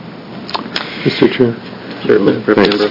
Mr. Chair. Certainly.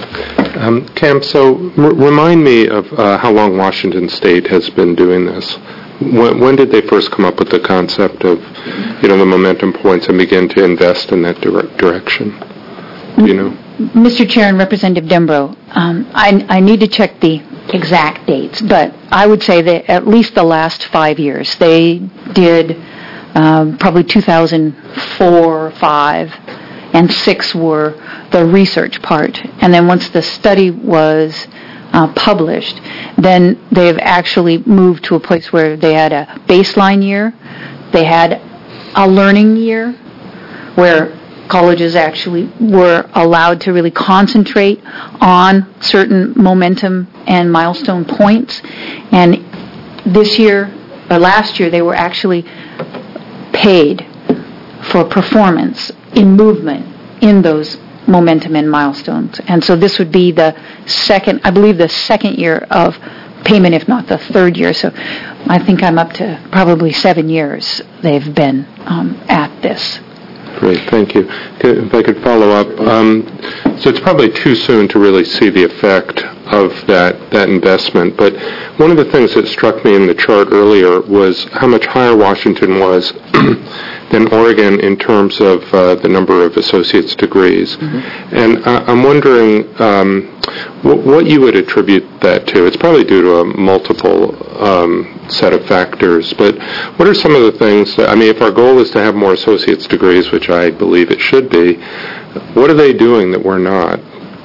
Cam, so remind me of how long Washington State has been doing this. When did they first come up with the concept of, the momentum points and begin to invest in that direction? Do you know? Mr. Chair and Representative Dembrow, I need to check the exact dates, but I would say that at least the last 5 years. They did probably 2004, 5, and 6 were the research part. And then once the study was published, then they've actually moved to a place where they had a baseline year, they had a learning year, where colleges actually were allowed to really concentrate on certain momentum and milestone points. And this year, or last year, they were actually paid for performance in movement in those momentum and milestones. And so this would be the second year of payment, if not the third year. So I think I'm up to probably 7 years they've been at this. Great, thank you. If I could follow up, so it's probably too soon to really see the effect of that investment, but one of the things that struck me in the chart earlier was how much higher Washington was than Oregon in terms of the number of associate's degrees. Mm-hmm. And I'm wondering what you would attribute that to. It's probably due to a multiple set of factors, but what are some of the things that, if our goal is to have more associate's degrees, which I believe it should be, what are they doing that we're not?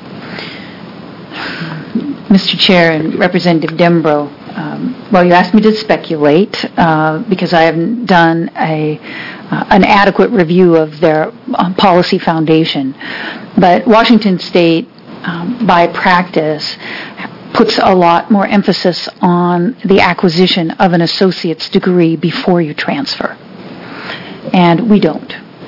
Mr. Chair and Representative Dembrow, well, you asked me to speculate because I haven't done an adequate review of their policy foundation. But Washington State, by practice, puts a lot more emphasis on the acquisition of an associate's degree before you transfer. And we don't.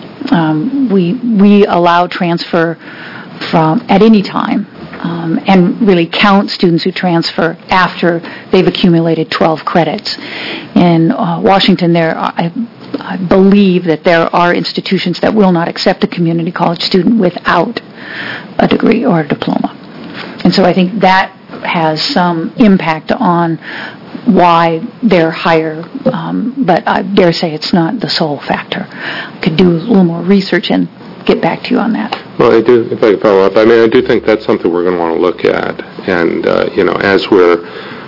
We allow transfer from at any time. And really count students who transfer after they've accumulated 12 credits. In Washington, I believe that there are institutions that will not accept a community college student without a degree or a diploma. And so I think that has some impact on why they're higher, but I dare say it's not the sole factor. I could do a little more research and get back to you on that. Well, I do, if I could follow up, I do think that's something we're going to want to look at. And, as we're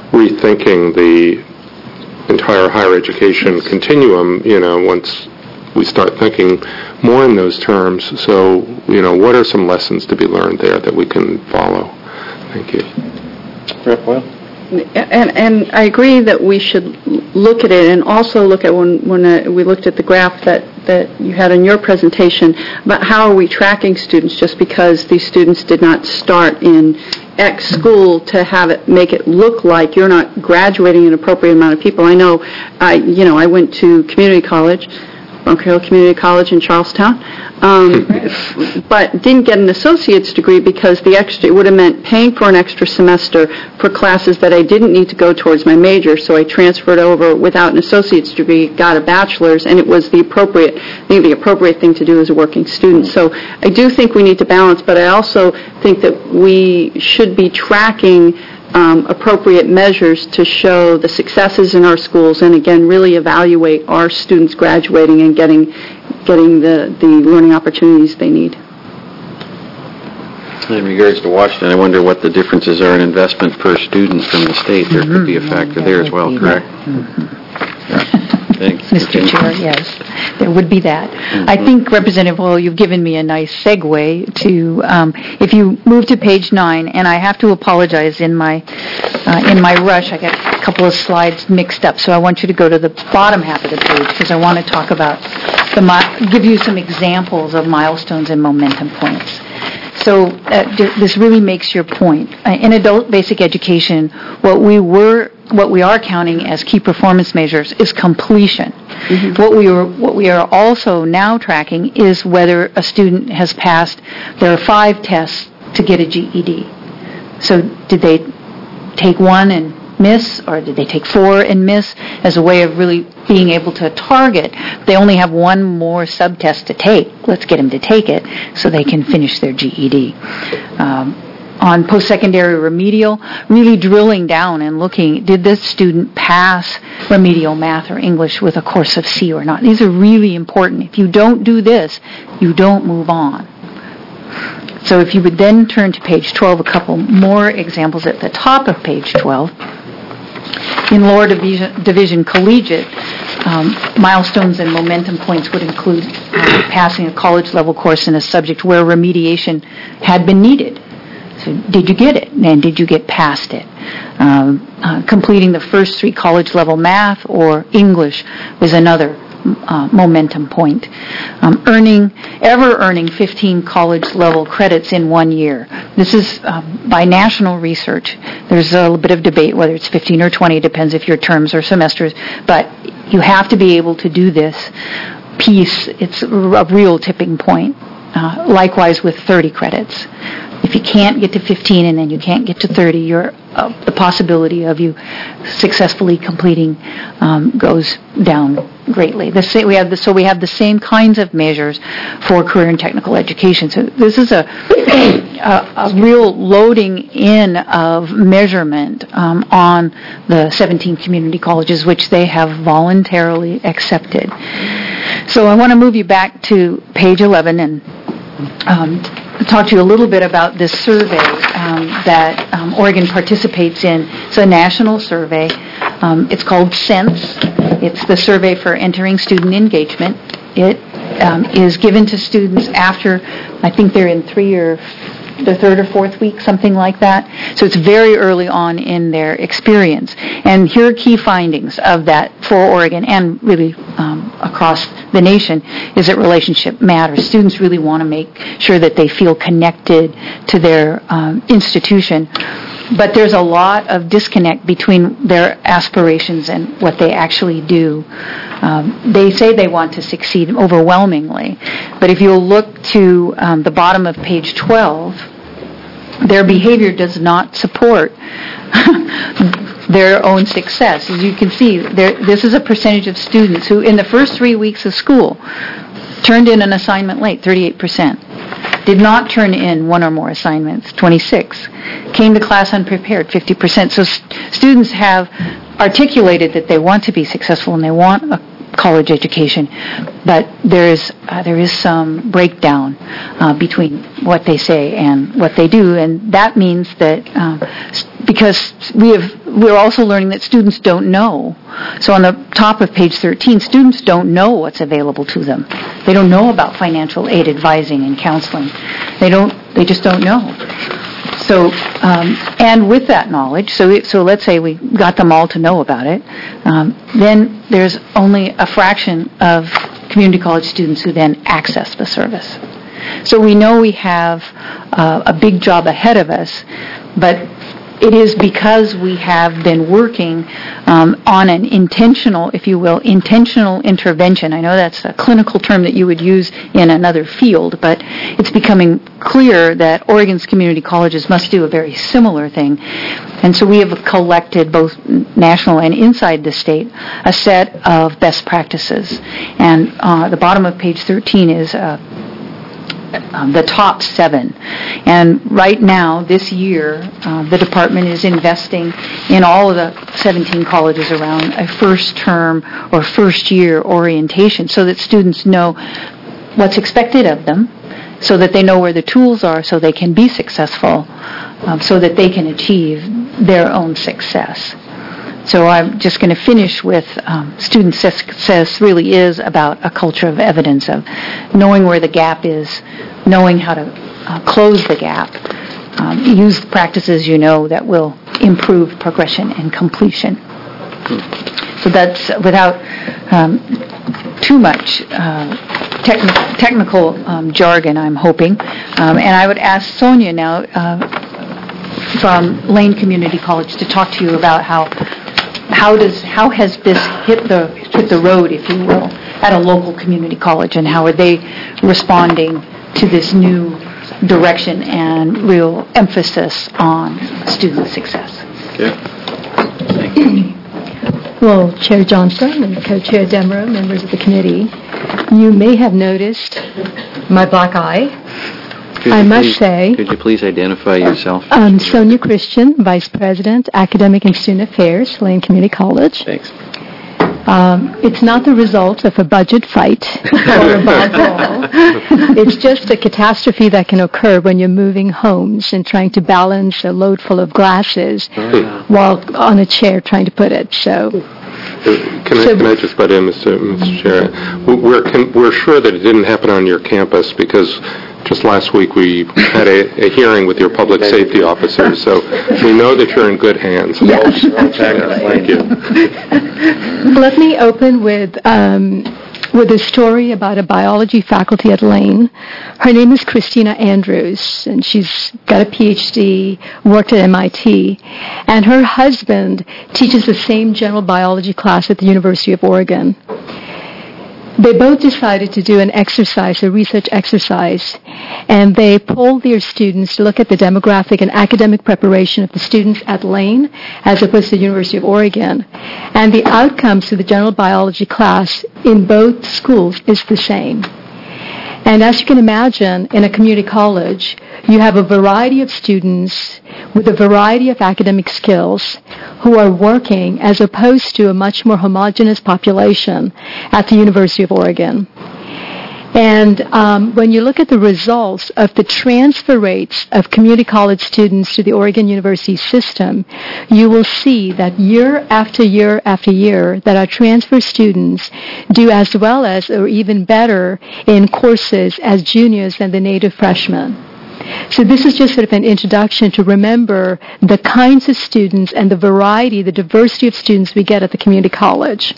rethinking the entire higher education continuum, once we start thinking more in those terms. So, what are some lessons to be learned there that we can follow? Thank you. Rep. Boyle? And I agree that we should look at it, and also look at when we looked at the graph that you had in your presentation about how are we tracking students just because these students did not start in X school to make it look like you're not graduating an appropriate amount of people. I know, I went to community college, Bunker Hill Community College in Charlestown, but didn't get an associate's degree because it would have meant paying for an extra semester for classes that I didn't need to go towards my major, so I transferred over without an associate's degree, got a bachelor's, and it was the appropriate thing to do as a working student. So I do think we need to balance, but I also think that we should be tracking appropriate measures to show the successes in our schools, and again, really evaluate our students graduating and getting the learning opportunities they need. In regards to Washington, I wonder what the differences are in investment per student from the state. There could be a factor there as well, correct? Thanks. Mr. Chair, yes, there would be that. I think, Representative Boyle, you've given me a nice segue to, if you move to page 9, and I have to apologize in my rush, I got a couple of slides mixed up, so I want you to go to the bottom half of the page because I want to talk about, give you some examples of milestones and momentum points. So this really makes your point. In adult basic education, what we are counting as key performance measures is completion. Mm-hmm. What we are also now tracking is whether a student has passed their 5 tests to get a GED. So did they take 1 and miss, or did they take 4 and miss, as a way of really being able to target? They only have 1 more sub-test to take. Let's get them to take it so they can finish their GED. On post-secondary remedial, really drilling down and looking, did this student pass remedial math or English with a course of C or not? These are really important. If you don't do this, you don't move on. So if you would then turn to page 12, a couple more examples at the top of page 12. In lower division collegiate, milestones and momentum points would include passing a college-level course in a subject where remediation had been needed. So did you get it? And did you get past it? Completing the first 3 college-level math or English was another momentum point. Earning 15 college-level credits in 1 year. This is by national research. There's a little bit of debate whether it's 15 or 20, depends if your terms or semesters, but you have to be able to do this piece. It's a real tipping point. Likewise with 30 credits. If you can't get to 15 and then you can't get to 30, the possibility of you successfully completing goes down greatly. We have the same kinds of measures for career and technical education. So this is a real loading in of measurement on the 17 community colleges, which they have voluntarily accepted. So I want to move you back to page 11 and talk to you a little bit about this survey that Oregon participates in. It's a national survey. It's called SENSE. It's the survey for entering student engagement. It is given to students after, I think they're in the 3rd or 4th week, something like that. So it's very early on in their experience. And here are key findings of that for Oregon and really across the nation, is that relationship matters. Students really want to make sure that they feel connected to their institution. But there's a lot of disconnect between their aspirations and what they actually do. They say they want to succeed overwhelmingly, but if you'll look to the bottom of page 12, their behavior does not support their own success. As you can see, this is a percentage of students who, in the first 3 weeks of school, turned in an assignment late, 38%. Did not turn in 1 or more assignments, 26. Came to class unprepared, 50%. So students have articulated that they want to be successful and they want a college education, but there is some breakdown between what they say and what they do, and that means that because we have we're also learning that students don't know. So on the top of page 13, students don't know what's available to them. They don't know about financial aid advising and counseling. They just don't know. So, and with that knowledge, so let's say we got them all to know about it, then there's only a fraction of community college students who then access the service. So we know we have a big job ahead of us, but it is because we have been working on an intentional, if you will, intentional intervention. I know that's a clinical term that you would use in another field, but it's becoming clear that Oregon's community colleges must do a very similar thing. And so we have collected, both national and inside the state, a set of best practices. And the bottom of page 13 is the top 7. And right now, this year, the department is investing in all of the 17 colleges around a first term or first year orientation so that students know what's expected of them, so that they know where the tools are so they can be successful, so that they can achieve their own success. So I'm just going to finish with student success really is about a culture of evidence, of knowing where the gap is, knowing how to close the gap, use practices you know that will improve progression and completion. So that's without too much technical jargon, I'm hoping. And I would ask Sonia now from Lane Community College to talk to you about how has this hit the road, if you will, at a local community college, and how are they responding to this new direction and real emphasis on student success? Okay. Thank you. Well, Chair Johnson and Co-Chair Demereux, members of the committee, you may have noticed my black eye. Could you please identify yourself? Sonia Christian, Vice President, Academic and Student Affairs, Lane Community College. Thanks. It's not the result of a budget fight or a bad ball. It's just a catastrophe that can occur when you're moving homes and trying to balance a load full of glasses while on a chair trying to put it. So. Can I just butt in, Mr. Chair? We're sure that it didn't happen on your campus because just last week we had a hearing with your public safety officer, so we know that you're in good hands. Yes. Thank you. Let me open with a story about a biology faculty at Lane. Her name is Christina Andrews, and she's got a PhD, worked at MIT, and her husband teaches the same general biology class at the University of Oregon. They both decided to do an exercise, a research exercise, and they polled their students to look at the demographic and academic preparation of the students at Lane as opposed to the University of Oregon. And the outcomes of the general biology class in both schools is the same. And as you can imagine, in a community college, you have a variety of students with a variety of academic skills who are working as opposed to a much more homogeneous population at the University of Oregon. And when you look at the results of the transfer rates of community college students to the Oregon University system, you will see that year after year after year that our transfer students do as well as or even better in courses as juniors than the native freshmen. So this is just sort of an introduction to remember the kinds of students and the variety, the diversity of students we get at the community college.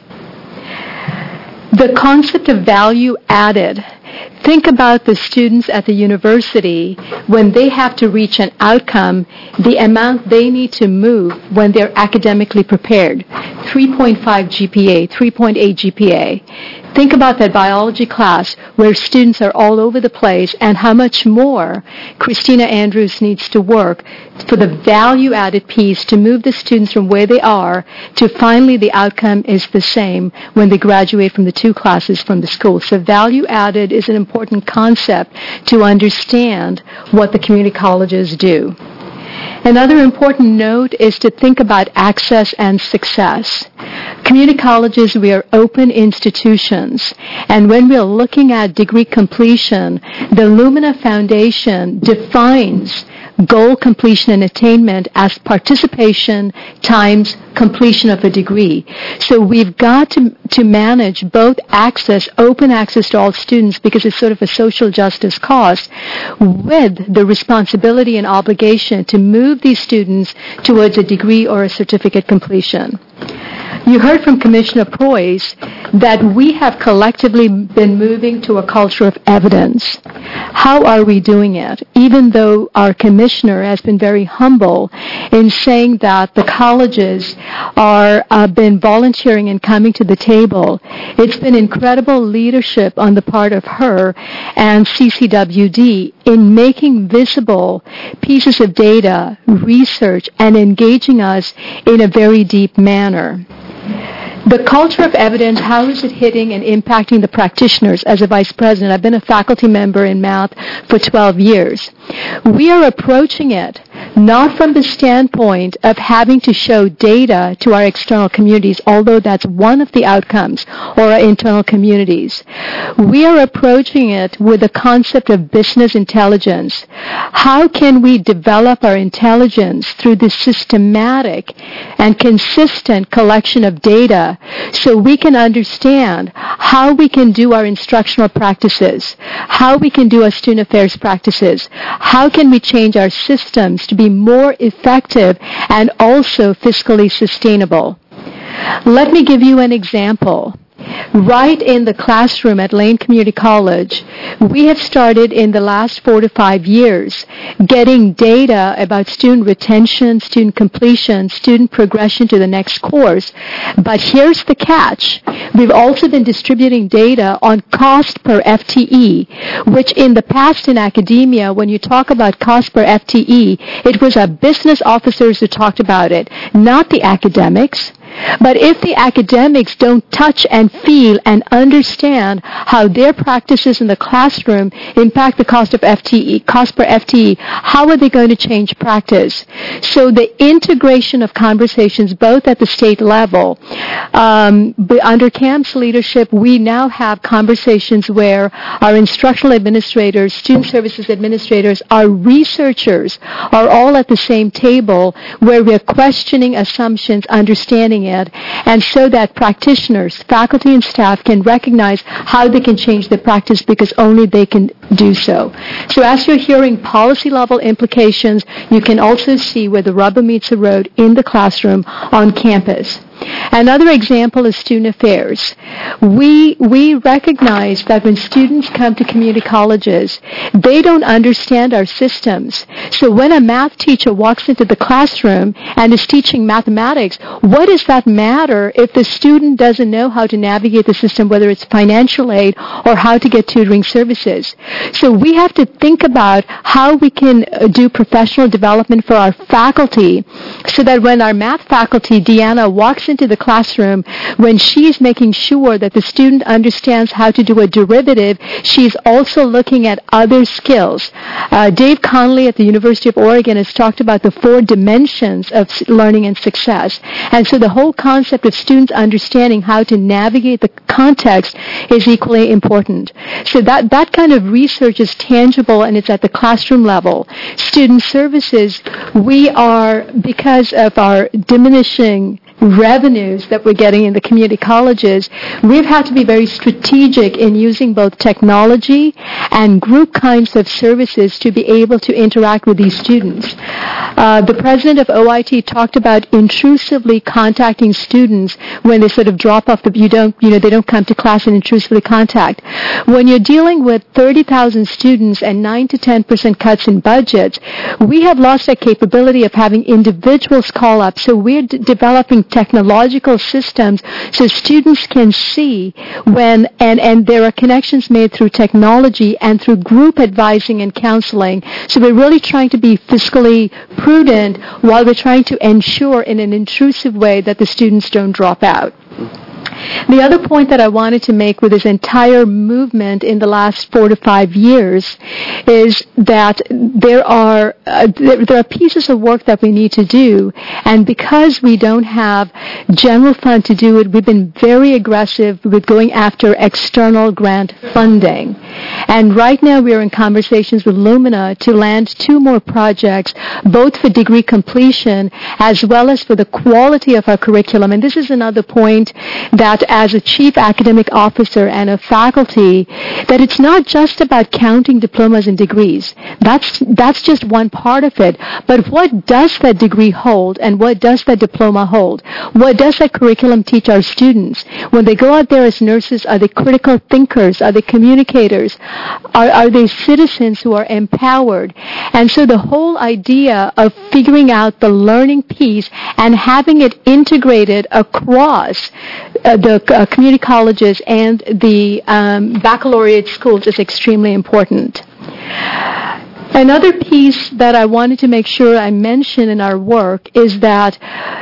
The concept of value added. Think about the students at the university when they have to reach an outcome, the amount they need to move when they're academically prepared. 3.5 GPA, 3.8 GPA. Think about that biology class where students are all over the place and how much more Christina Andrews needs to work for the value-added piece to move the students from where they are to finally the outcome is the same when they graduate from the two classes from the school. So value-added is an important concept to understand what the community colleges do. Another important note is to think about access and success. Community colleges, we are open institutions, and when we are looking at degree completion, the Lumina Foundation defines goal completion and attainment as participation times completion of a degree. So we've got to manage both open access to all students, because it's sort of a social justice cause, with the responsibility and obligation to move these students towards a degree or a certificate completion. You heard from Commissioner Preuss that we have collectively been moving to a culture of evidence. How are we doing it? Even though our commissioner has been very humble in saying that the colleges are been volunteering and coming to the table, it's been incredible leadership on the part of her and CCWD in making visible pieces of data, research, and engaging us in a very deep manner. The culture of evidence, how is it hitting and impacting the practitioners? As a vice president, I've been a faculty member in math for 12 years. We are approaching it not from the standpoint of having to show data to our external communities, although that's one of the outcomes, or our internal communities. We are approaching it with the concept of business intelligence. How can we develop our intelligence through this systematic and consistent collection of data so we can understand how we can do our instructional practices, how we can do our student affairs practices, how can we change our systems to be more effective and also fiscally sustainable. Let me give you an example. Right in the classroom at Lane Community College, we have started in the last 4 to 5 years getting data about student retention, student completion, student progression to the next course. But here's the catch. We've also been distributing data on cost per FTE, which in the past in academia, when you talk about cost per FTE, it was our business officers who talked about it, not the academics. But if the academics don't touch and feel and understand how their practices in the classroom impact the cost per FTE, how are they going to change practice? So the integration of conversations both at the state level, under CAM's leadership, we now have conversations where our instructional administrators, student services administrators, our researchers are all at the same table, where we're questioning assumptions, understanding it, and so that practitioners, faculty and staff can recognize how they can change their practice, because only they can do so. So as you're hearing policy level implications, you can also see where the rubber meets the road in the classroom on campus. Another example is student affairs. We recognize that when students come to community colleges, they don't understand our systems. So when a math teacher walks into the classroom and is teaching mathematics, what does that matter if the student doesn't know how to navigate the system, whether it's financial aid or how to get tutoring services? So we have to think about how we can do professional development for our faculty, so that when our math faculty, Deanna, walks into the classroom, when she's making sure that the student understands how to do a derivative, she's also looking at other skills. Dave Conley at the University of Oregon has talked about the 4 dimensions of learning and success. And so the whole concept of students understanding how to navigate the context is equally important. So that kind of research is tangible, and it's at the classroom level. Student services, we are, because of our diminishing revenues that we're getting in the community colleges, we've had to be very strategic in using both technology and group kinds of services to be able to interact with these students. The president of OIT talked about intrusively contacting students when they sort of drop off they don't come to class and intrusively contact. When you're dealing with 30,000 students and 9 to 10% cuts in budgets, we have lost that capability of having individuals call up. So we're developing technological systems so students can see when, and there are connections made through technology and through group advising and counseling. So we're really trying to be fiscally prudent while we're trying to ensure in an intrusive way that the students don't drop out. The other point that I wanted to make with this entire movement in the last 4 to 5 years is that there are pieces of work that we need to do, and because we don't have general fund to do it, we've been very aggressive with going after external grant funding. And right now we are in conversations with Lumina to land 2 more projects, both for degree completion as well as for the quality of our curriculum. And this is another point that as a chief academic officer and a faculty, that it's not just about counting diplomas and degrees. That's just one part of it. But what does that degree hold and what does that diploma hold? What does that curriculum teach our students? When they go out there as nurses, are they critical thinkers? Are they communicators? Are they citizens who are empowered? And so the whole idea of figuring out the learning piece and having it integrated across the community colleges and the baccalaureate schools is extremely important. Another piece that I wanted to make sure I mention in our work is that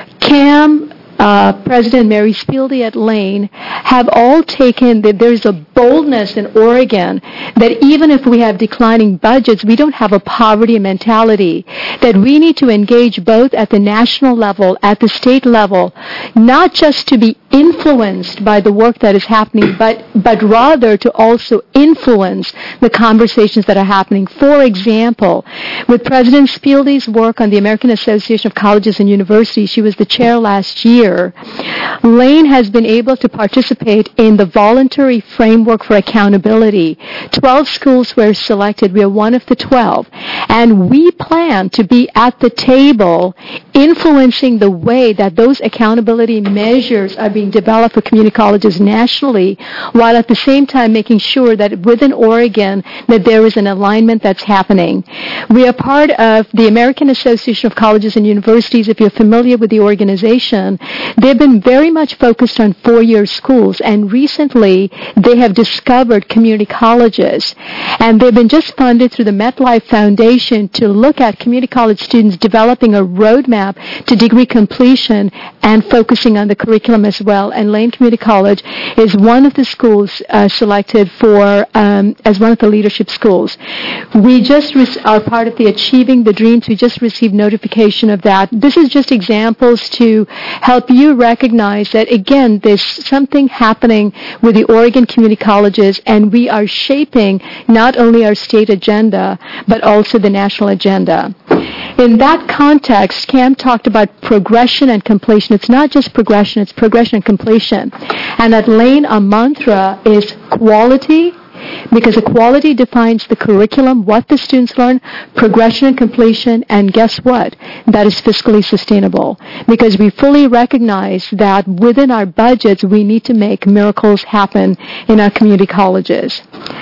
CAM, President Mary Spieldy at Lane, have all taken that there's a boldness in Oregon that even if we have declining budgets, we don't have a poverty mentality, that we need to engage both at the national level, at the state level, not just to be influenced by the work that is happening, but rather to also influence the conversations that are happening. For example, with President Spieldy's work on the American Association of Colleges and Universities, she was the chair last year, Lane has been able to participate in the voluntary framework for accountability. 12 schools were selected. We are one of the 12. And we plan to be at the table influencing the way that those accountability measures are being developed for community colleges nationally, while at the same time making sure that within Oregon that there is an alignment that's happening. We are part of the American Association of Colleges and Universities. If you're familiar with the organization, they've been very much focused on 4-year schools, and recently they have discovered community colleges. And they've been just funded through the MetLife Foundation to look at community college students developing a roadmap to degree completion and focusing on the curriculum as well. And Lane Community College is one of the schools selected for as one of the leadership schools. We just are part of the Achieving the Dreams. We just received notification of that. This is just examples to help you recognize that, again, there's something happening with the Oregon community colleges, and we are shaping not only our state agenda, but also the national agenda. In that context, Cam talked about progression and completion. It's not just progression, it's progression and completion. And at Lane, our mantra is quality, because equality defines the curriculum, what the students learn, progression and completion, and guess what? That is fiscally sustainable. Because we fully recognize that within our budgets, we need to make miracles happen in our community colleges.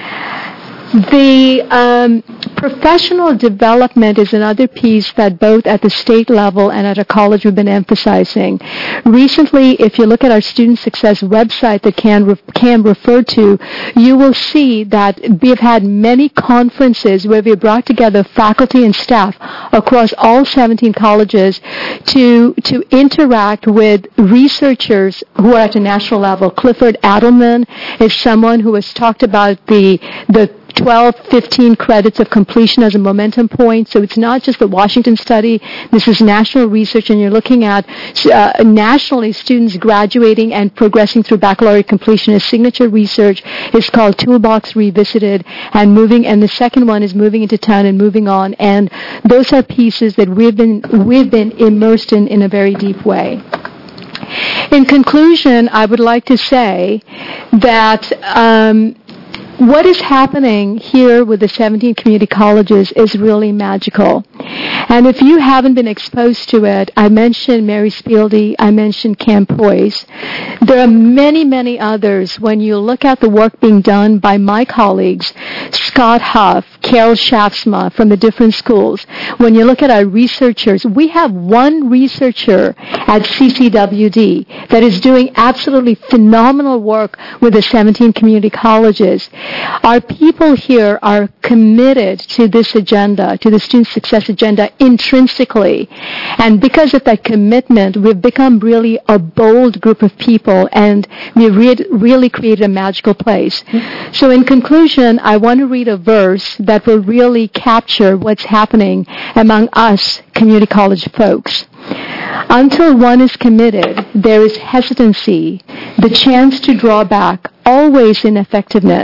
The professional development is another piece that both at the state level and at a college we've been emphasizing. Recently, if you look at our Student Success website that Cam referred to, you will see that we've had many conferences where we brought together faculty and staff across all 17 colleges to interact with researchers who are at a national level. Clifford Adelman is someone who has talked about the 12, 15 credits of completion as a momentum point. So it's not just the Washington study. This is national research, and you're looking at nationally students graduating and progressing through baccalaureate completion. His signature research is called Toolbox Revisited, and the second one is Moving into Town and Moving On. And those are pieces that we've been immersed in a very deep way. In conclusion, I would like to say that what is happening here with the 17 community colleges is really magical. And if you haven't been exposed to it, I mentioned Mary Spieldy, I mentioned Cam Poise. There are many, many others. When you look at the work being done by my colleagues, Scott Huff, Carol Shaftsma from the different schools, when you look at our researchers, we have one researcher at CCWD that is doing absolutely phenomenal work with the 17 community colleges. Our people here are committed to this agenda, to the student success agenda intrinsically. And because of that commitment, we've become really a bold group of people, and we've really created a magical place. So in conclusion, I want to read a verse that will really capture what's happening among us community college folks. Until one is committed, there is hesitancy, the chance to draw back, always ineffectiveness.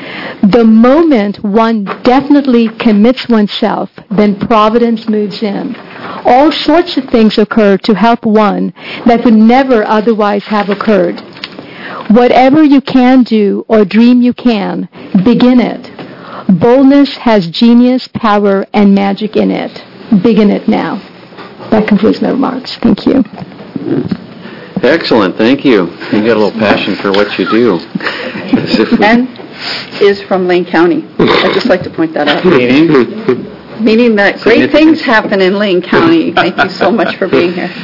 The moment one definitely commits oneself, then providence moves in. All sorts of things occur to help one that would never otherwise have occurred. Whatever you can do or dream you can, begin it. Boldness has genius, power, and magic in it. Begin it now. That concludes my remarks. Thank you. Excellent, thank you. You got a little passion for what you do. As if we- And is from Lane County. I'd just like to point that out. Meaning that great things happen in Lane County. Thank you so much for being here.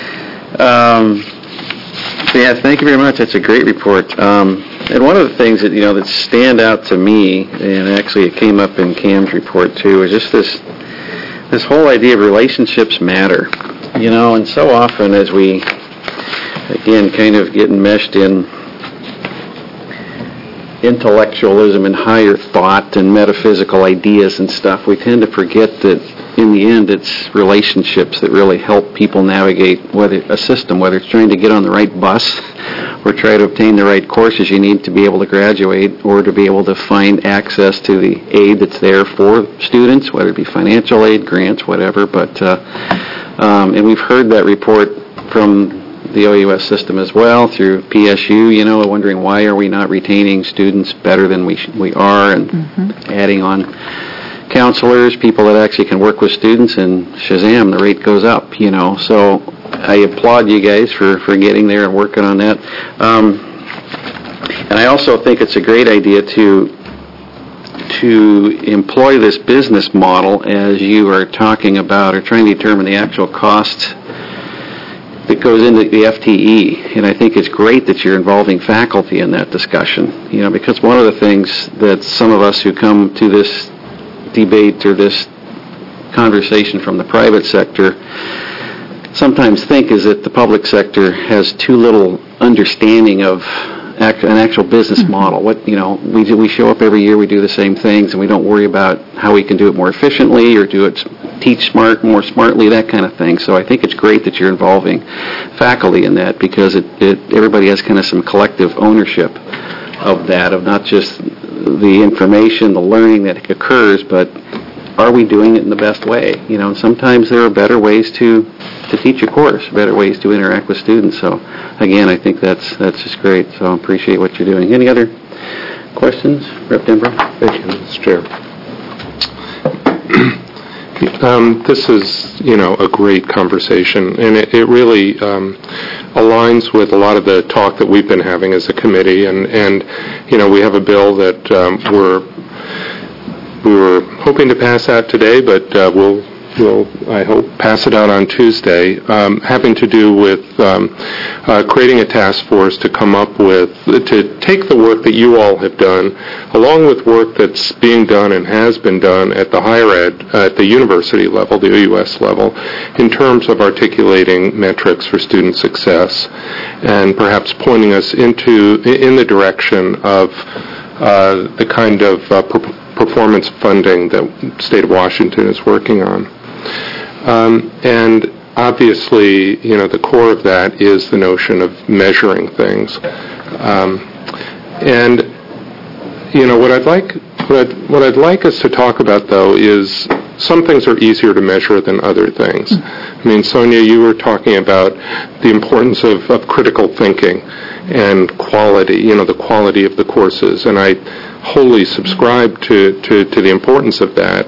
Yeah, thank you very much. That's a great report. And one of the things that, that stand out to me, and actually it came up in Cam's report too, is just this whole idea of relationships matter. And so often as we, again, kind of get enmeshed in intellectualism and higher thought and metaphysical ideas and stuff, we tend to forget that in the end it's relationships that really help people navigate a system, whether it's trying to get on the right bus or try to obtain the right courses you need to be able to graduate or to be able to find access to the aid that's there for students, whether it be financial aid, grants, whatever. But and we've heard that report from the OUS system as well through PSU, wondering why are we not retaining students better than we are, and adding on counselors, people that actually can work with students, and shazam, the rate goes up, So I applaud you guys for getting there and working on that. And I also think it's a great idea to employ this business model as you are talking about or trying to determine the actual costs that goes into the FTE, and I think it's great that you're involving faculty in that discussion, because one of the things that some of us who come to this debate or this conversation from the private sector sometimes think is that the public sector has too little understanding of an actual business model. We show up every year, we do the same things, and we don't worry about how we can do it more efficiently or teach more smartly, that kind of thing. So I think it's great that you're involving faculty in that, because everybody has kind of some collective ownership of that, of not just the information, the learning that occurs, but are we doing it in the best way? And sometimes there are better ways to teach a course, better ways to interact with students. So again, I think that's just great. So I appreciate what you're doing. Any other questions? Rep. Denbrough? Thank you, Mr. Chair. This is, a great conversation, and it really aligns with a lot of the talk that we've been having as a committee, and we have a bill that we were hoping to pass out today, but we'll I hope, pass it out on Tuesday, having to do with creating a task force to come up with, to take the work that you all have done, along with work that's being done and has been done at the higher ed, at the university level, the OUS level, in terms of articulating metrics for student success, and perhaps pointing us in the direction of the kind of performance funding that the state of Washington is working on. And obviously, the core of that is the notion of measuring things. What I'd like us to talk about, though, is some things are easier to measure than other things. I mean, Sonia, you were talking about the importance of critical thinking and quality, the quality of the courses, and I wholly subscribe to the importance of that.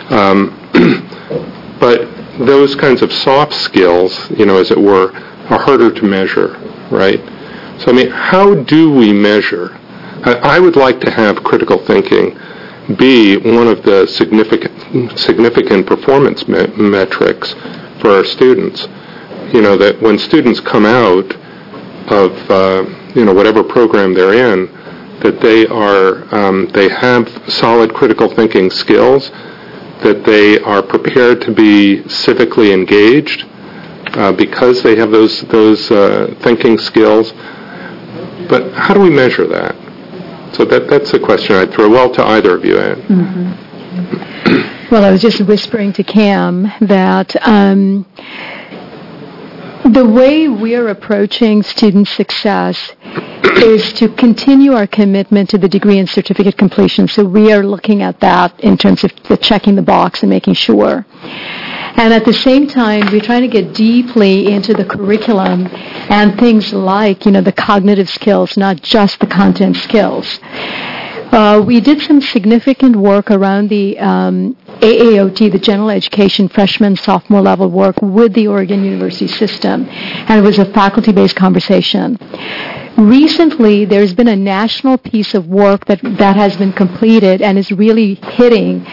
But those kinds of soft skills, as it were, are harder to measure, right? So, I mean, how do we measure? I would like to have critical thinking be one of the significant performance metrics for our students. That when students come out of, whatever program they're in, that they have solid critical thinking skills, that they are prepared to be civically engaged because they have those thinking skills. But how do we measure that? So that's a question I'd throw well to either of you, Ann. Mm-hmm. Well, I was just whispering to Cam that the way we're approaching student success is to continue our commitment to the degree and certificate completion. So we are looking at that in terms of checking the box and making sure. And at the same time, we're trying to get deeply into the curriculum and things like, the cognitive skills, not just the content skills. We did some significant work around the AAOT, the General Education Freshman, Sophomore level work with the Oregon University system, and it was a faculty-based conversation. Recently, there's been a national piece of work that has been completed and is really hitting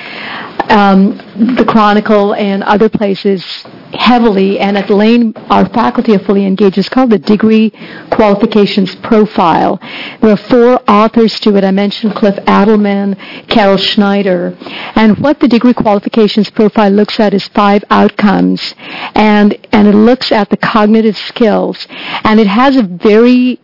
the Chronicle and other places heavily, and at Lane, our faculty are fully engaged. It's called the Degree Qualifications Profile. There are 4 authors to it. I mentioned Cliff Adelman, Carol Schneider. And what the Degree Qualifications Profile looks at is 5 outcomes, and it looks at the cognitive skills. And it has a very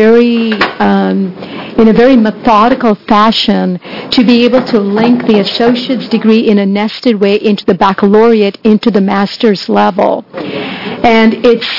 in a very methodical fashion to be able to link the associate's degree in a nested way into the baccalaureate, into the master's level. And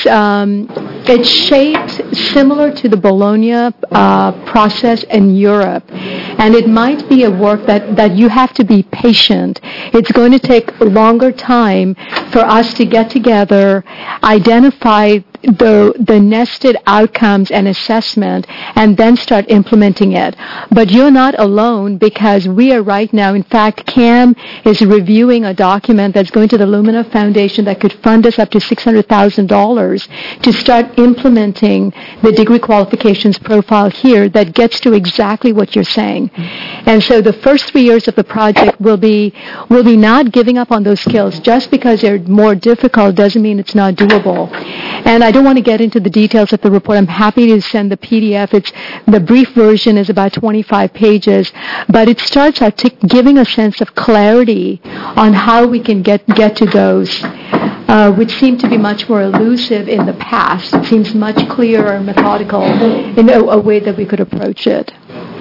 it's shaped similar to the Bologna process in Europe. And it might be a work that you have to be patient. It's going to take a longer time for us to get together, identify the nested outcomes and assessment, and then start implementing it. But you're not alone, because we are right now, in fact, CAM is reviewing a document that's going to the Lumina Foundation that could fund us up to $600,000 to start implementing the degree qualifications profile here that gets to exactly what you're saying. And so the first 3 years of the project will be not giving up on those skills. Just because they're more difficult doesn't mean it's not doable. And I don't want to get into the details of the report. I'm happy to send the PDF. The brief version is about 25 pages, but it starts out giving a sense of clarity on how we can get to those, which seem to be much more elusive in the past. It seems much clearer and methodical in a way that we could approach it.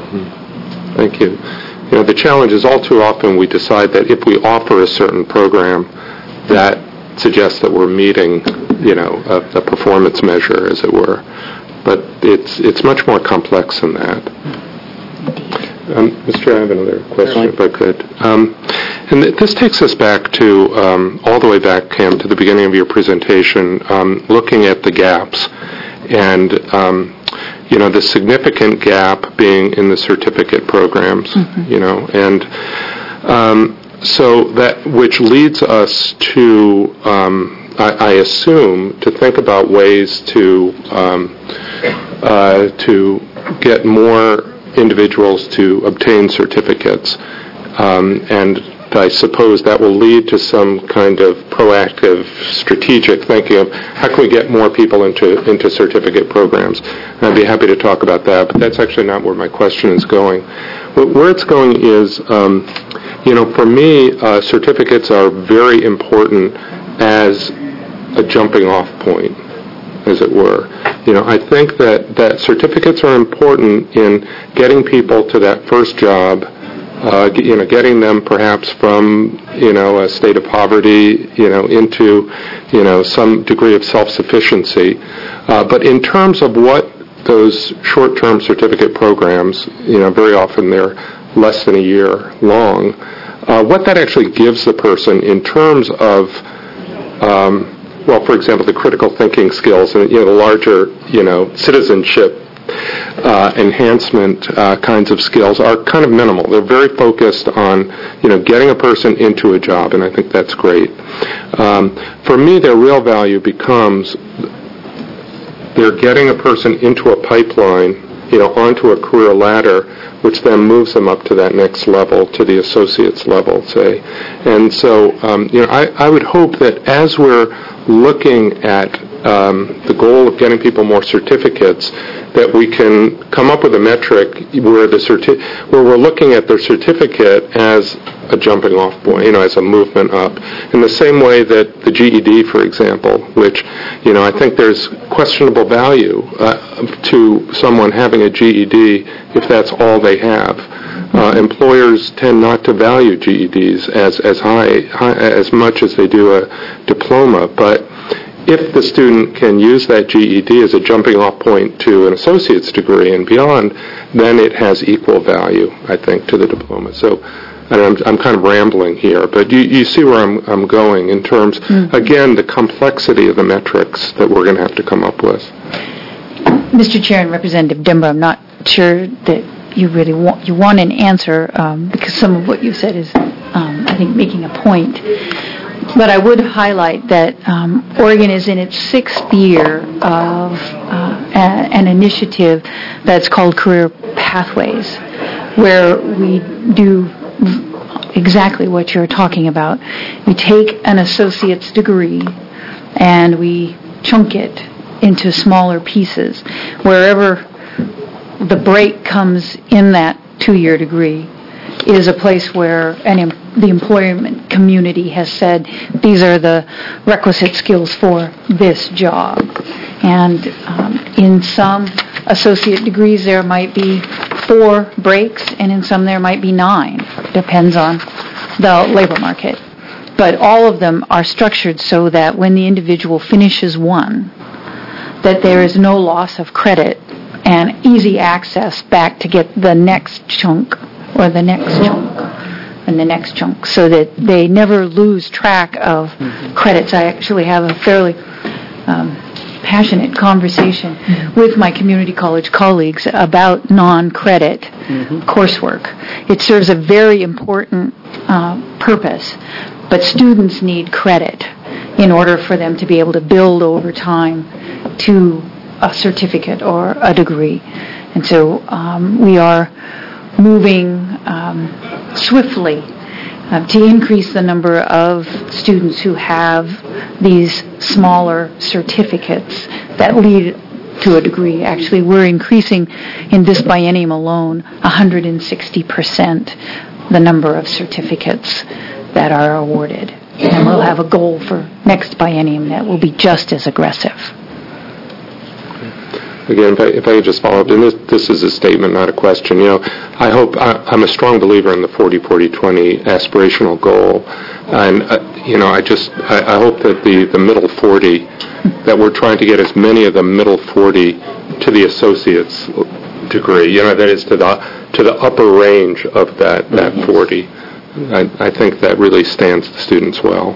Thank you. The challenge is all too often we decide that if we offer a certain program, that suggests that we're meeting, a performance measure, as it were. But it's much more complex than that. Mr. I have another question, if I could. And this takes us back to, all the way back, Cam, to the beginning of your presentation, looking at the gaps. And, the significant gap being in the certificate programs, and so that, which leads us to, I assume, to think about ways to get more individuals to obtain certificates, and I suppose that will lead to some kind of proactive, strategic thinking of how can we get more people into certificate programs. And I'd be happy to talk about that, but that's actually not where my question is going. Where it's going is, for me, certificates are very important as a jumping off point, as it were. I think that certificates are important in getting people to that first job, getting them perhaps from, a state of poverty, into, some degree of self-sufficiency. But in terms of what those short-term certificate programs, very often they're less than a year long, what that actually gives the person in terms of, for example, the critical thinking skills and, the larger, citizenship enhancement kinds of skills are kind of minimal. They're very focused on, getting a person into a job, and I think that's great. For me, their real value becomes they're getting a person into a pipeline, onto a career ladder, which then moves them up to that next level, to the associate's level, say. And so, I would hope that as we're looking at the goal of getting people more certificates, that we can come up with a metric where we're looking at their certificate as a jumping off point, as a movement up. In the same way that the GED, for example, which, I think there's questionable value to someone having a GED if that's all they have. Employers tend not to value GEDs as high as much as they do a diploma, but if the student can use that GED as a jumping off point to an associate's degree and beyond, then it has equal value, I think, to the diploma. So I'm kind of rambling here, but you see where I'm going in terms, again, the complexity of the metrics that we're going to have to come up with. Mr. Chair and Representative Demba, I'm not sure that you really want an answer because some of what you said is, I think, making a point. But I would highlight that Oregon is in its 6th year of an initiative that's called Career Pathways, where we do exactly what you're talking about. We take an associate's degree and we chunk it into smaller pieces. Wherever the break comes in that 2-year degree is a place where the employment community has said these are the requisite skills for this job. And in some associate degrees there might be 4 breaks, and in some there might be 9. Depends on the labor market. But all of them are structured so that when the individual finishes one, that there is no loss of credit and easy access back to get the next chunk or the next chunk and the next chunk, so that they never lose track of credits. I actually have a fairly passionate conversation with my community college colleagues about non-credit coursework. It serves a very important purpose, but students need credit in order for them to be able to build over time to a certificate or a degree. And so we are moving swiftly to increase the number of students who have these smaller certificates that lead to a degree. Actually, we're increasing in this biennium alone 160% the number of certificates that are awarded. And we'll have a goal for next biennium that will be just as aggressive. Again, if I could just follow up, and this is a statement, not a question. I'm a strong believer in the 40-40-20 aspirational goal, and I hope that the middle 40, that we're trying to get as many of the middle 40 to the associate's degree. That is to the upper range of that 40. I think that really stands the students well.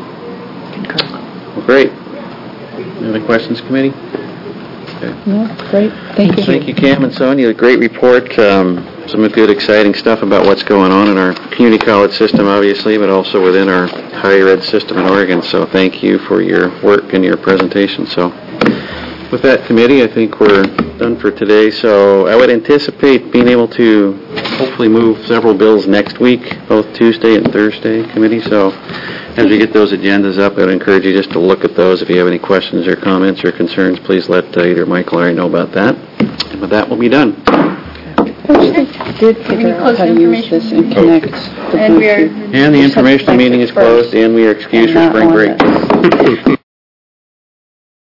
Well, great. Any other questions, committee? Yeah, great. Thank you. Thank you, Cam and Sonia. A great report. Some good, exciting stuff about what's going on in our community college system, obviously, but also within our higher ed system in Oregon. So thank you for your work and your presentation. So with that, committee, I think we're done for today. So I would anticipate being able to hopefully move several bills next week, both Tuesday and Thursday, committee. So as we get those agendas up, I'd encourage you just to look at those. If you have any questions or comments or concerns, please let either Michael or I know about that. And with that, we'll be done. Did figure out how to use this and connect the And we are... And the informational meeting is closed, and we are excused for spring break.